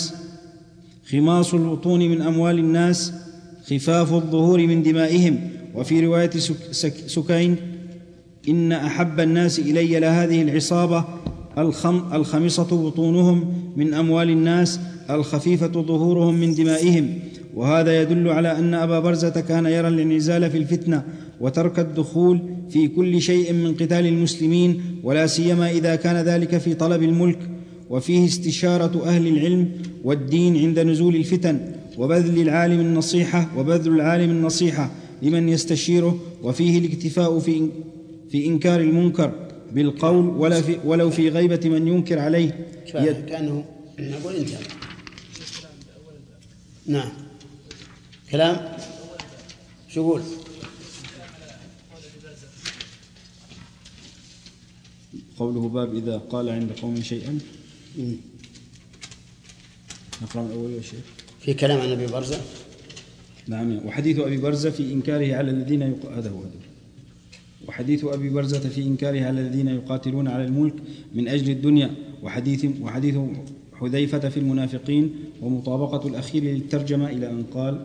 Speaker 2: الناس خفاف الظهور من دمائهم. وفي رواية سكين إن أحب الناس إلي لهذه العصابة الخمصة بطونهم من أموال الناس الخفيفة ظهورهم من دمائهم. وهذا يدل على أن أبا برزة كان يرى الانعزال في الفتنة وترك الدخول في كل شيء من قتال المسلمين، ولا سيما إذا كان ذلك في طلب الملك. وفيه استشارة أهل العلم والدين عند نزول الفتن وبذل العالم النصيحة لمن يستشيره. وفيه الاكتفاء في إنكار المنكر بالقول ولو في غيبة من ينكر عليه.
Speaker 3: كأنه نقول انت نعم كلام شو يقول؟
Speaker 2: قوله باب إذا قال عند قوم شيئا. نقرأ من أول شيء
Speaker 3: في كلام عن أبي برزة.
Speaker 2: نعم. وحديث أبي برزة في إنكاره على الذين وحديث أبي برزة في إنكاره على الذين يقاتلون على الملك من أجل الدنيا، وحديث حذيفة في المنافقين، ومطابقة الأخير للترجمة إلى أن قال: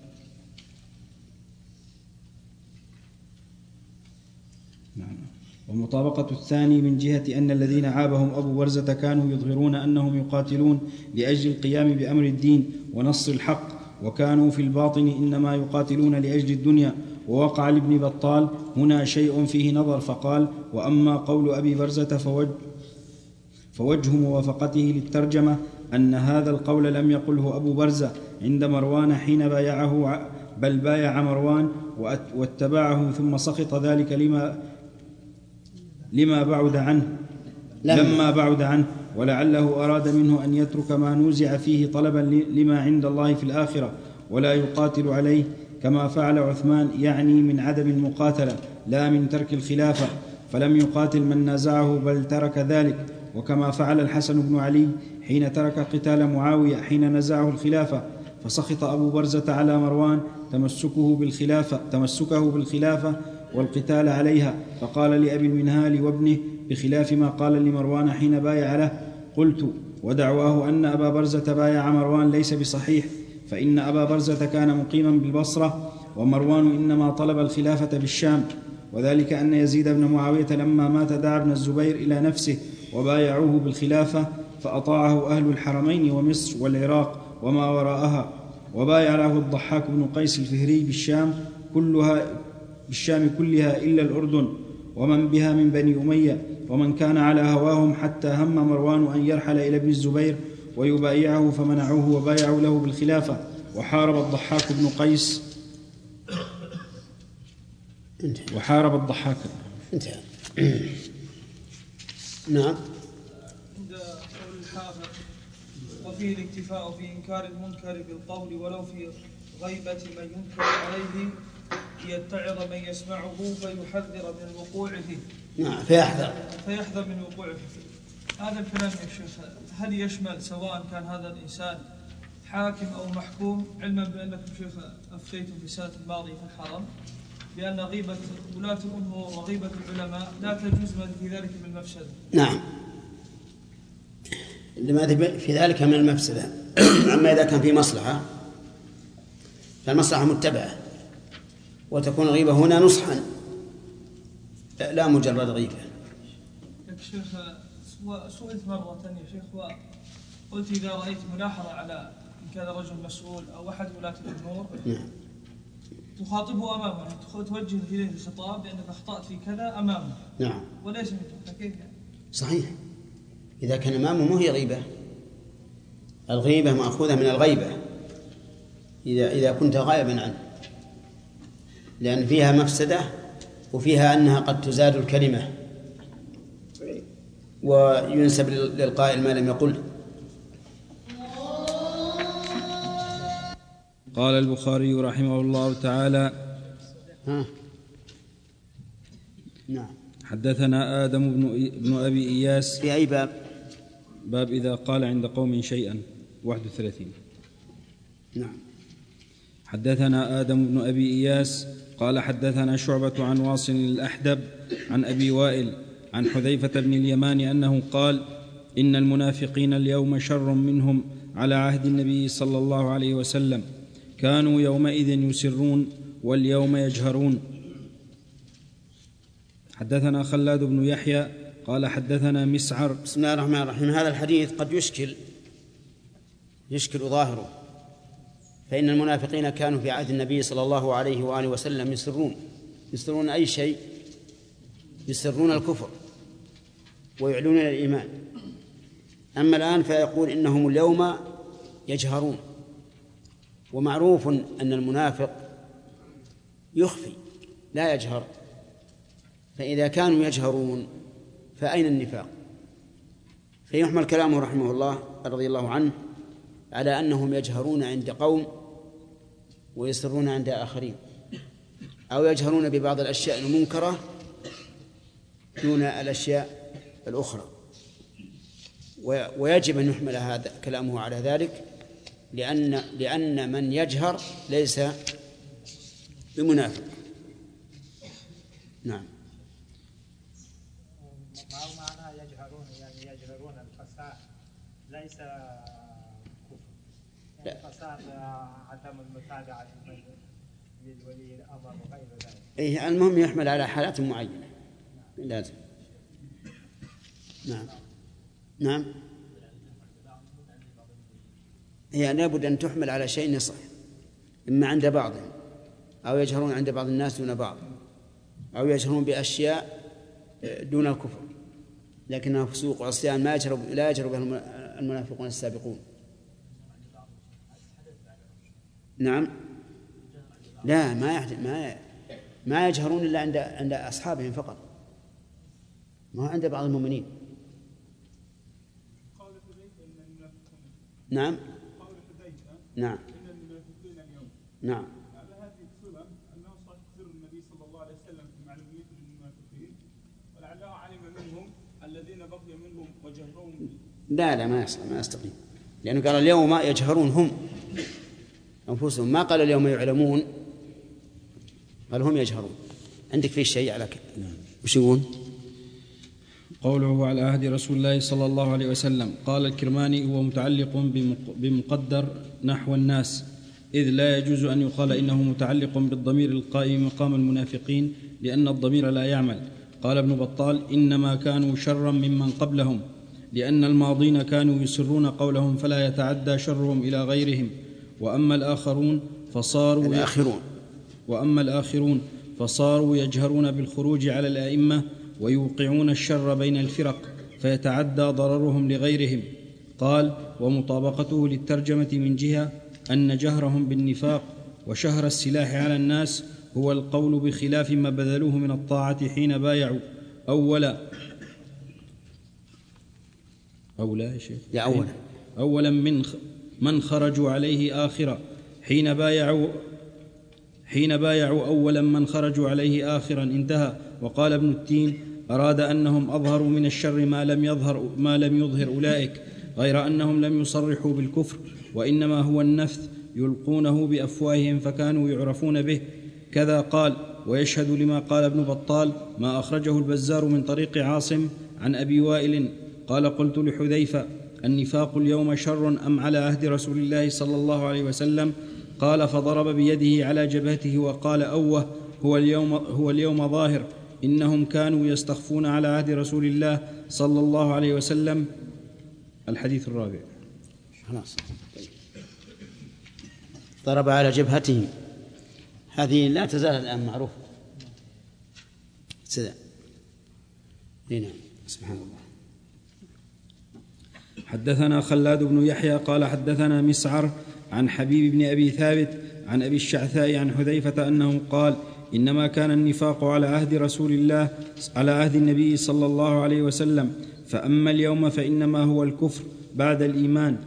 Speaker 2: نعم. ومطابقة الثاني من جهة أن الذين عابهم أبو برزة كانوا يظهرون أنهم يقاتلون لأجل القيام بأمر الدين ونصر الحق، وكانوا في الباطن إنما يقاتلون لأجل الدنيا. ووقع لابن بطال هنا شيء فيه نظر، فقال: وأما قول أبي برزة فوجه موافقته للترجمة أن هذا القول لم يقله أبو برزة عند مروان حين بايعه، بل بايع مروان واتبعه ثم سقط ذلك لما بعد عنه، ولعله أراد منه أن يترك ما نوزع فيه طلبا لما عند الله في الآخرة، ولا يقاتل عليه كما فعل عثمان، يعني من عدم المقاتلة لا من ترك الخلافة، فلم يقاتل من نازعه بل ترك ذلك، وكما فعل الحسن بن علي حين ترك قتال معاوية حين نزعه الخلافة، فسخط أبو برزة على مروان تمسكه بالخلافة والقتال عليها، فقال لأبي المنهال وابنه بخلاف ما قال لمروان حين بايع له: قلت: ودعواه أن أبا برزة بايع مروان ليس بصحيح، فإن أبا برزة كان مقيما بالبصرة، ومروان إنما طلب الخلافة بالشام، وذلك أن يزيد بن معاوية لما مات دعا ابن الزبير إلى نفسه وبايعوه بالخلافة، فأطاعه أهل الحرمين ومصر والعراق وما وراءها، وبايع له الضحاك بن قيس الفهري بالشام كلها إلا الأردن ومن بها من بني أمية، ومن كان على هواهم، حتى هم مروان أن يرحل إلى ابن الزبير ويبايعه فمنعوه وبايعوا له بالخلافة، وحارب الضحاك بن قيس
Speaker 3: انتهى. نعم.
Speaker 11: عند قول الحافظ: وفيه الاكتفاء في إنكار المنكر بالقول ولو في غيبة من ينكر عليه، ليتعظ من يسمعه فيحذر من الوقوع فيه.
Speaker 3: نعم. فيحذر
Speaker 11: من وقوعه فيه. هذا الكلام يا شيخ هل يشمل سواء كان هذا الإنسان حاكم أو محكوم، علما بأنكم شيخ أفتيتم في السنة الماضية في الحرم بأن غيبة ولاة الأمور وغيبة العلماء لا تجوز في ذلك من المفسدة؟
Speaker 3: نعم، لما في ذلك من المفسدة. أما إذا كان في مصلحة فالمصلحة متبعة، وتكون الغيبة هنا نصحا لا مجرد غيبة.
Speaker 11: شيخ سئلت مرة يا شيخ وقلت إذا رأيت ملاحظة على إن كان رجل مسؤول أو أحد ولاة الأمور تخاطبه أمامه، يعني توجه إليه الخطاب بأنك أخطأت في كذا أمامه.
Speaker 3: نعم.
Speaker 11: وليس منه، فكيف يعني؟
Speaker 3: صحيح، إذا كان أمامه مو هي غيبة. الغيبة مأخوذة من الغيبة إذا كنت غائبا عنه، لأن فيها مفسدة وفيها أنها قد تزاد الكلمة وينسب للقائل ما لم يقله.
Speaker 2: قال البخاري رحمه الله تعالى:
Speaker 3: نعم.
Speaker 2: حدثنا آدم بن أبي إياس.
Speaker 3: في أي باب؟
Speaker 2: باب إذا قال عند قوم شيئا 31.
Speaker 3: نعم.
Speaker 2: حدثنا آدم بن أبي إياس قال حدثنا شعبة عن واصل الأحدب عن أبي وائل عن حذيفة بن اليمان أنه قال: إن المنافقين اليوم شر منهم على عهد النبي صلى الله عليه وسلم، كانوا يومئذ يسرون واليوم يجهرون. حدثنا خلاد بن يحيى قال حدثنا مسعر.
Speaker 3: بسم الله الرحمن الرحيم. هذا الحديث قد يشكل ظاهره، فإن المنافقين كانوا في عهد النبي صلى الله عليه وآله وسلم يسرون أي شيء، يسرون الكفر ويعلنون الإيمان. أما الآن فيقول إنهم اليوم يجهرون، ومعروف أن المنافق يخفي لا يجهر، فإذا كانوا يجهرون فأين النفاق؟ فيحمل كلامه رحمه الله رضي الله عنه على أنهم يجهرون عند قوم ويسرون عند آخرين، أو يجهرون ببعض الأشياء المنكرة دون الأشياء الأخرى. ويجب أن يحمل هذا كلامه على ذلك، لأن من يجهر ليس بمنافق. نعم.
Speaker 8: ما هو معناه يجهرون، يعني يجهرون الفساد ليس كفر، يعني الفساد عدم المتابعة لولي الأمر وغير ذلك.
Speaker 3: إيه المهم يحمل على حالات معينة لازم. نعم نعم. هي لابد أن تحمل على شيء يصح، إما عند بعضهم أو يجهرون عند بعض الناس دون بعض، أو يجهرون بأشياء دون الكفر، لكنها فسوق وعصيان لا يجهر بها المنافقون السابقون. نعم. لا ما يجهرون إلا عند أصحابهم فقط، ما عند بعض المؤمنين. نعم نعم نعم.
Speaker 13: على هذه الصلة أنه صار سر النبي صلى الله عليه وسلم في معلومية المنافقين، ولعله علم منهم الذين بقي منهم وجهرهم.
Speaker 3: لا ما يستقيم، لأنه قال اليوم يجهرون هم أنفسهم، ما قال اليوم يعلمون، قال هم يجهرون. عندك فيه شيء على كده؟ وش يقول؟
Speaker 2: قوله على عهد رسول الله صلى الله عليه وسلم. قال الكرماني: هو متعلق بمقدر نحو الناس، إذ لا يجوز أن يقال إنه متعلق بالضمير القائم مقام المنافقين، لأن الضمير لا يعمل. قال ابن بطال: إنما كانوا شرا ممن قبلهم، لأن الماضين كانوا يسرون قولهم فلا يتعدى شرهم إلى غيرهم، وأما الآخرون فصاروا يجهرون بالخروج على الأئمة ويوقعون الشر بين الفرق فيتعدى ضررهم لغيرهم. قال: ومطابقته للترجمة من جهة أن جهرهم بالنفاق وشهر السلاح على الناس هو القول بخلاف ما بذلوه من الطاعة حين بايعوا أولا من خرجوا عليه آخرا حين بايعوا أولا من خرجوا عليه آخرا. انتهى. وقال ابن التين: أراد أنهم أظهروا من الشر ما لم يظهر أولئك، غير أنهم لم يصرحوا بالكفر، وإنما هو النفث يلقونه بأفواههم فكانوا يعرفون به. كذا قال. ويشهد لما قال ابن بطال ما أخرجه البزار من طريق عاصم عن أبي وائل قال: قلت لحذيفة: النفاق اليوم شر أم على عهد رسول الله صلى الله عليه وسلم؟ قال: فضرب بيده على جبهته وقال: أوه، هو اليوم ظاهر، إنهم كانوا يستخفون على عهد رسول الله صلى الله عليه وسلم. الحديث الرابع.
Speaker 3: خلاص. ضرب على جبهته، هذه لا تزال الآن معروفة. نعم. سبحان الله.
Speaker 2: حدثنا خلاد بن يحيى قال حدثنا مسعر عن حبيب بن أبي ثابت عن أبي الشعثاء عن حذيفة أنه قال: إنما كان النفاق على عهد النبي صلى الله عليه وسلم، فأما اليوم فإنما هو الكفر بعد الإيمان.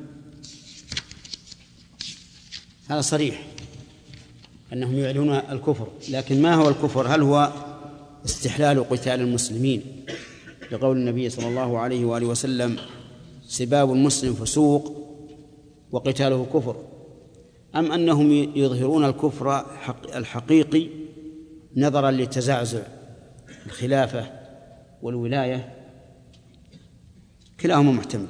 Speaker 3: هذا صريح أنهم يعلنون الكفر، لكن ما هو الكفر؟ هل هو استحلال قتال المسلمين لقول النبي صلى الله عليه وآله وسلم: سباب المسلم فسوق وقتاله كفر، أم أنهم يظهرون الكفر الحقيقي نظرا لتزعزع الخلافة والولاية؟ كلاهما محتمل.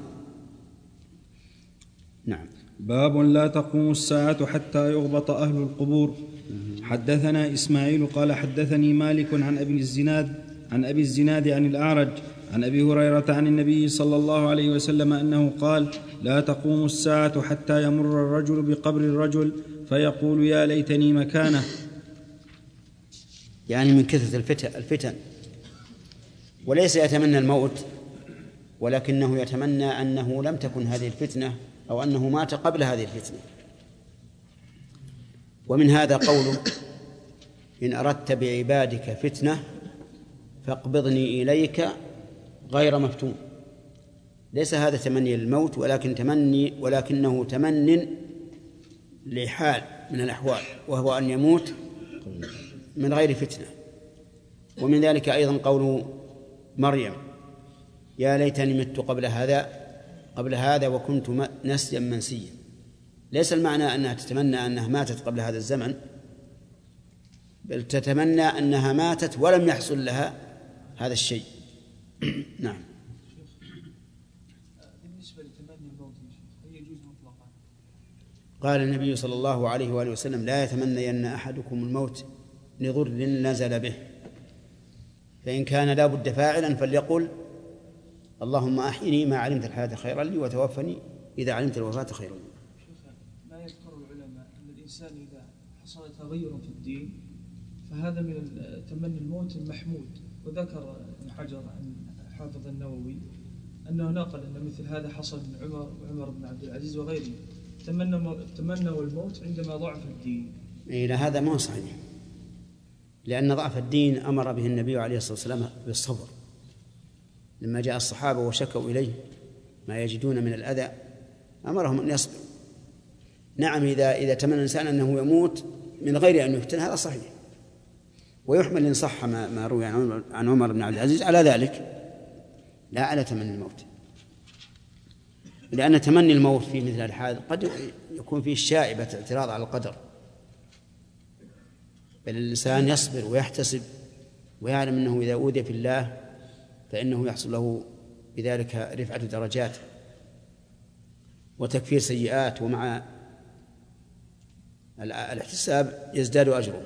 Speaker 3: نعم.
Speaker 2: باب لا تقوم الساعة حتى يغبط أهل القبور. حدثنا إسماعيل قال حدثني مالك عن أبي الزناد عن الأعرج عن أبي هريرة عن النبي صلى الله عليه وسلم أنه قال: لا تقوم الساعة حتى يمر الرجل بقبر الرجل فيقول: يا ليتني مكانه.
Speaker 3: يعني من كثرة الفتن، وليس يتمنى الموت، ولكنه يتمنى أنه لم تكن هذه الفتنة، أو أنه مات قبل هذه الفتنة. ومن هذا قوله: إن أردت بعبادك فتنة فاقبضني إليك غير مفتون. ليس هذا تمني للموت، ولكنه تمن لحال من الأحوال، وهو أن يموت من غير فتنة. ومن ذلك أيضا قول مريم: يا ليتني مت قبل هذا وكنت نسيا منسيا. ليس المعنى أنها تتمنى أنها ماتت قبل هذا الزمن، بل تتمنى أنها ماتت ولم يحصل لها هذا الشيء. نعم.
Speaker 11: بالنسبة لتمني الموت هل يجوز مطلقا؟
Speaker 3: قال النبي صلى الله عليه وآله وسلم: لا يتمنين أحدكم الموت لضر نزل به، فإن كان لا بد فاعلا فليقل: اللهم أحيني ما علمت الحياة خيرا لي وتوفني إذا علمت الوفاة خيرا لي.
Speaker 11: ما يذكر العلماء أن الإنسان إذا حصل تغير في الدين فهذا من تمني الموت المحمود، وذكر ابن حجر عن حافظ النووي أنه نقل أن مثل هذا حصل من عمر وعمر بن عبد العزيز وغيره، تمنوا الموت عندما ضعف الدين.
Speaker 3: إلى هذا ما هو صحيح، لأن ضعف الدين أمر به النبي عليه الصلاة والسلام بالصبر لما جاء الصحابة وشكوا إليه ما يجدون من الأذى أمرهم أن يصبروا. نعم، إذا تمنى الإنسان أنه يموت من غير أن يفتن هذا صحيح، ويحمل إن صح ما روي عن عمر بن عبد العزيز على ذلك، لا على تمني الموت، لأن تمني الموت في مثل الحال قد يكون فيه شائبة اعتراض على القدر، بل الإنسان يصبر ويحتسب ويعلم أنه إذا أوذي في الله فإنه يحصل له بذلك رفعة درجات وتكفير سيئات، ومع الاحتساب يزداد أجره.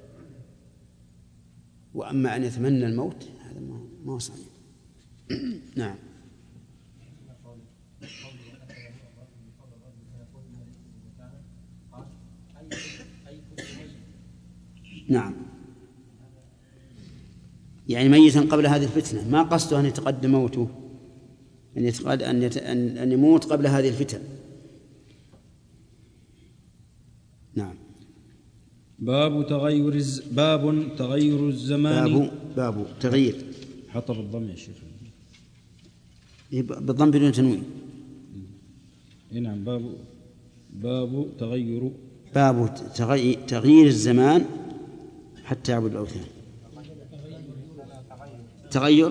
Speaker 3: وأما أن يتمنى الموت هذا ما هو صحيح. نعم. نعم، يعني ميتا قبل هذه الفتنة، ما قصده أن يتقدم موته، أن يموت قبل هذه الفتن. نعم.
Speaker 2: باب تغير الزمان.
Speaker 3: باب تغيير،
Speaker 2: حط بالضم يا شيخ.
Speaker 3: بالضم بدون تنوين.
Speaker 2: نعم. باب
Speaker 3: تغيير الزمان حتى يعبد الأوثان. تغير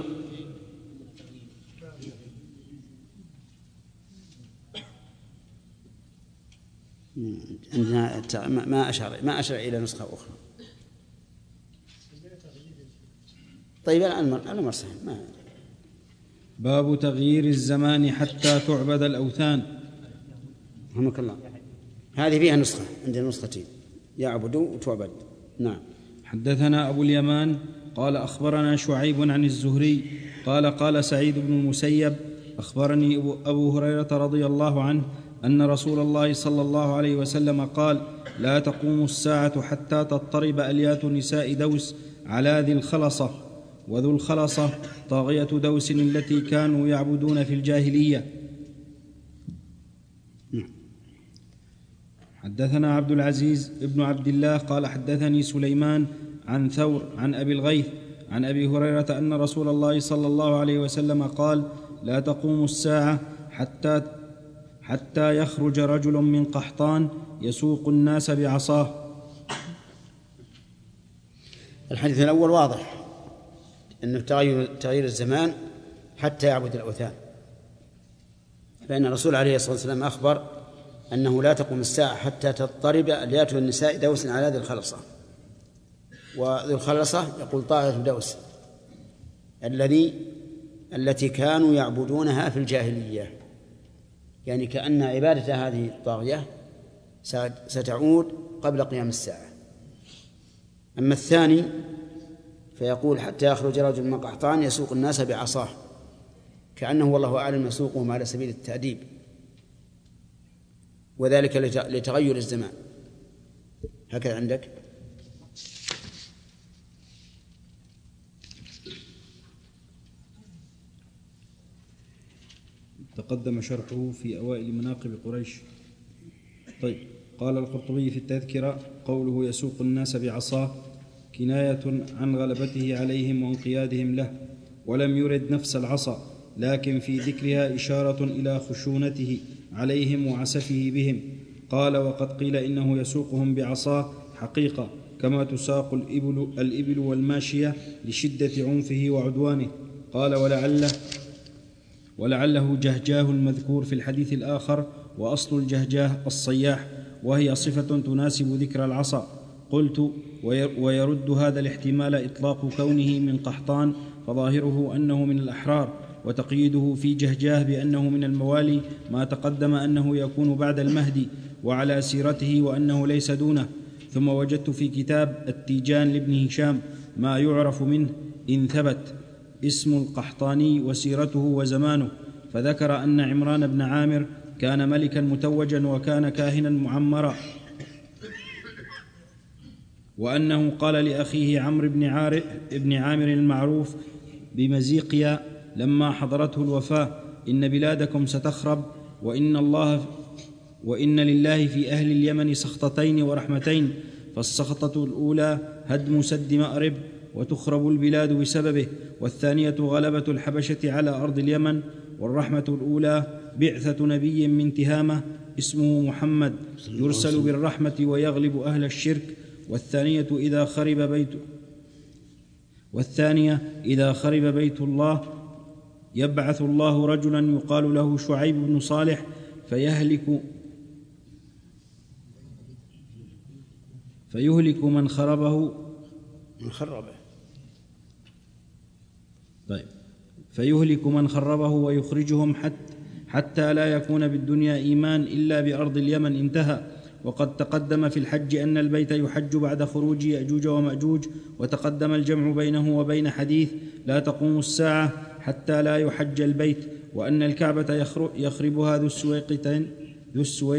Speaker 3: عندنا ما أشار إلى نسخة أخرى. طيب الأمر صحيح.
Speaker 2: باب تغيير الزمان حتى تعبد الأوثان.
Speaker 3: رحمك الله. هذه فيها نسخة، عندنا نسختين: يعبد وتعبد. نعم.
Speaker 2: حدثنا أبو اليمان قال أخبرنا شعيب عن الزهري قال سعيد بن المسيب أخبرني أبو هريرة رضي الله عنه أن رسول الله صلى الله عليه وسلم قال: لا تقوم الساعة حتى تضطرب أليات نساء دوس على ذي الخلصة، وذو الخلصة طاغية دوس التي كانوا يعبدون في الجاهلية. حدثنا عبد العزيز ابن عبد الله قال حدثني سليمان عن ثور عن أبي الغيث عن أبي هريرة أن رسول الله صلى الله عليه وسلم قال: لا تقوم الساعة حتى يخرج رجل من قحطان يسوق الناس بعصاه.
Speaker 3: الحديث الأول واضح أنه تغيير الزمان حتى يعبد الأوثان، فإن الرسول عليه الصلاة والسلام أخبر أنه لا تقوم الساعة حتى تضطرب أليات النساء دوس على ذي الخلصة. وذي الخلصة يقول طاغية دوس التي كانوا يعبدونها في الجاهلية، يعني كأن عبادة هذه الطاغية ستعود قبل قيام الساعة. أما الثاني فيقول: حتى يخرج رجل من قحطان يسوق الناس بعصاه، كأنه والله أعلم يسوقهم على سبيل التأديب، وذلك لتغير الزمان. هكذا عندك.
Speaker 2: تقدم شرحه في أوائل مناقب قريش. طيب. قال القرطبي في التذكرة: قوله يسوق الناس بعصاه كناية عن غلبته عليهم وانقيادهم له، ولم يرد نفس العصا، لكن في ذكرها إشارة إلى خشونته عليهم وعسفه بهم. قال: وقد قيل إنه يسوقهم بعصاه حقيقة، كما تساق الإبل والماشية لشدة عنفه وعدوانه. قال: ولعله جهجاه المذكور في الحديث الآخر، وأصل الجهجاه الصياح، وهي صفة تناسب ذكر العصا. قلت ويرد هذا الاحتمال إطلاق كونه من قحطان فظاهره أنه من الأحرار، وتقييده في جهجاه بأنه من الموالي ما تقدم أنه يكون بعد المهدي وعلى سيرته وأنه ليس دونه. ثم وجدت في كتاب التيجان لابن هشام ما يعرف منه إن ثبت اسم القحطاني وسيرته وزمانه، فذكر أن عمران بن عامر كان ملكا متوجا وكان كاهنا معمرا، وأنه قال لأخيه عمرو بن عامر المعروف بمزيقيا لما حضرته الوفاة: إن بلادكم ستخرب، وإن لله في أهل اليمن سخطتين ورحمتين، فالسخطة الأولى هدم سد مأرب وتخرب البلاد بسببه، والثانية غلبة الحبشة على أرض اليمن، والرحمة الأولى بعثة نبي من تهامة اسمه محمد يرسل بالرحمة ويغلب أهل الشرك، والثانية إذا خرب بيت الله يبعث الله رجلا يقال له شعيب بن صالح فيهلك من خربه ويخرجهم حتى لا يكون بالدنيا إيمان إلا بأرض اليمن. انتهى. وقد تقدم في الحج أن البيت يحج بعد خروج يأجوج ومأجوج، وتقدم الجمع بينه وبين حديث لا تقوم الساعة حتى لا يحج البيت، وأن الكعبة يخربها ذو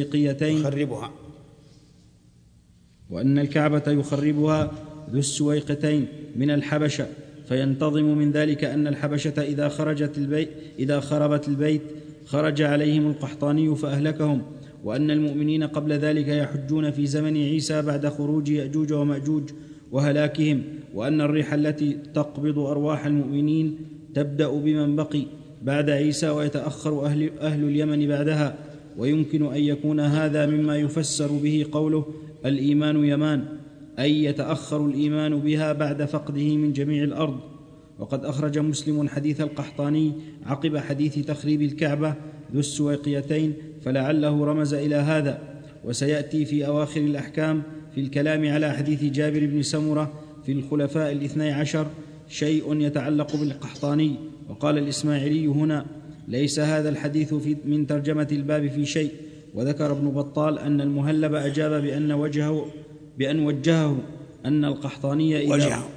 Speaker 2: السويقتين من الحبشة، فينتظم من ذلك أن الحبشة إذا خربت البيت خرج عليهم القحطاني فأهلكهم، وأن المؤمنين قبل ذلك يحجون في زمن عيسى بعد خروج يأجوج ومأجوج وهلاكهم، وأن الريح التي تقبض أرواح المؤمنين تبدأ بمن بقي بعد عيسى ويتأخر أهل اليمن بعدها. ويمكن أن يكون هذا مما يفسر به قوله الإيمان يمان، أي يتأخر الإيمان بها بعد فقده من جميع الأرض. وقد أخرج مسلم حديث القحطاني عقب حديث تخريب الكعبة ذو السويقيتين، فلعله رمز إلى هذا. وسيأتي في أواخر الأحكام في الكلام على حديث جابر بن سمرة في الخلفاء 12 شيء يتعلق بالقحطاني. وقال الإسماعيلي هنا: ليس هذا الحديث من ترجمة الباب في شيء. وذكر ابن بطال أن المهلب أجاب بأن وجهه أن القحطاني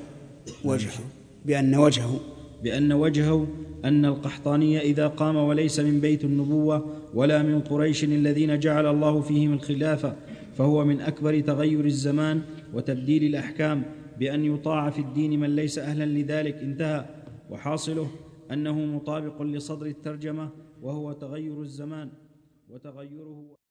Speaker 2: أن القحطاني إذا قام وليس من بيت النبوة ولا من قريش الذين جعل الله فيهم الخلافة، فهو من أكبر تغير الزمان وتبديل الأحكام، بأن يطاع في الدين من ليس أهلا لذلك. انتهى. وحاصله أنه مطابق لصدر الترجمة، وهو تغير الزمان وتغيره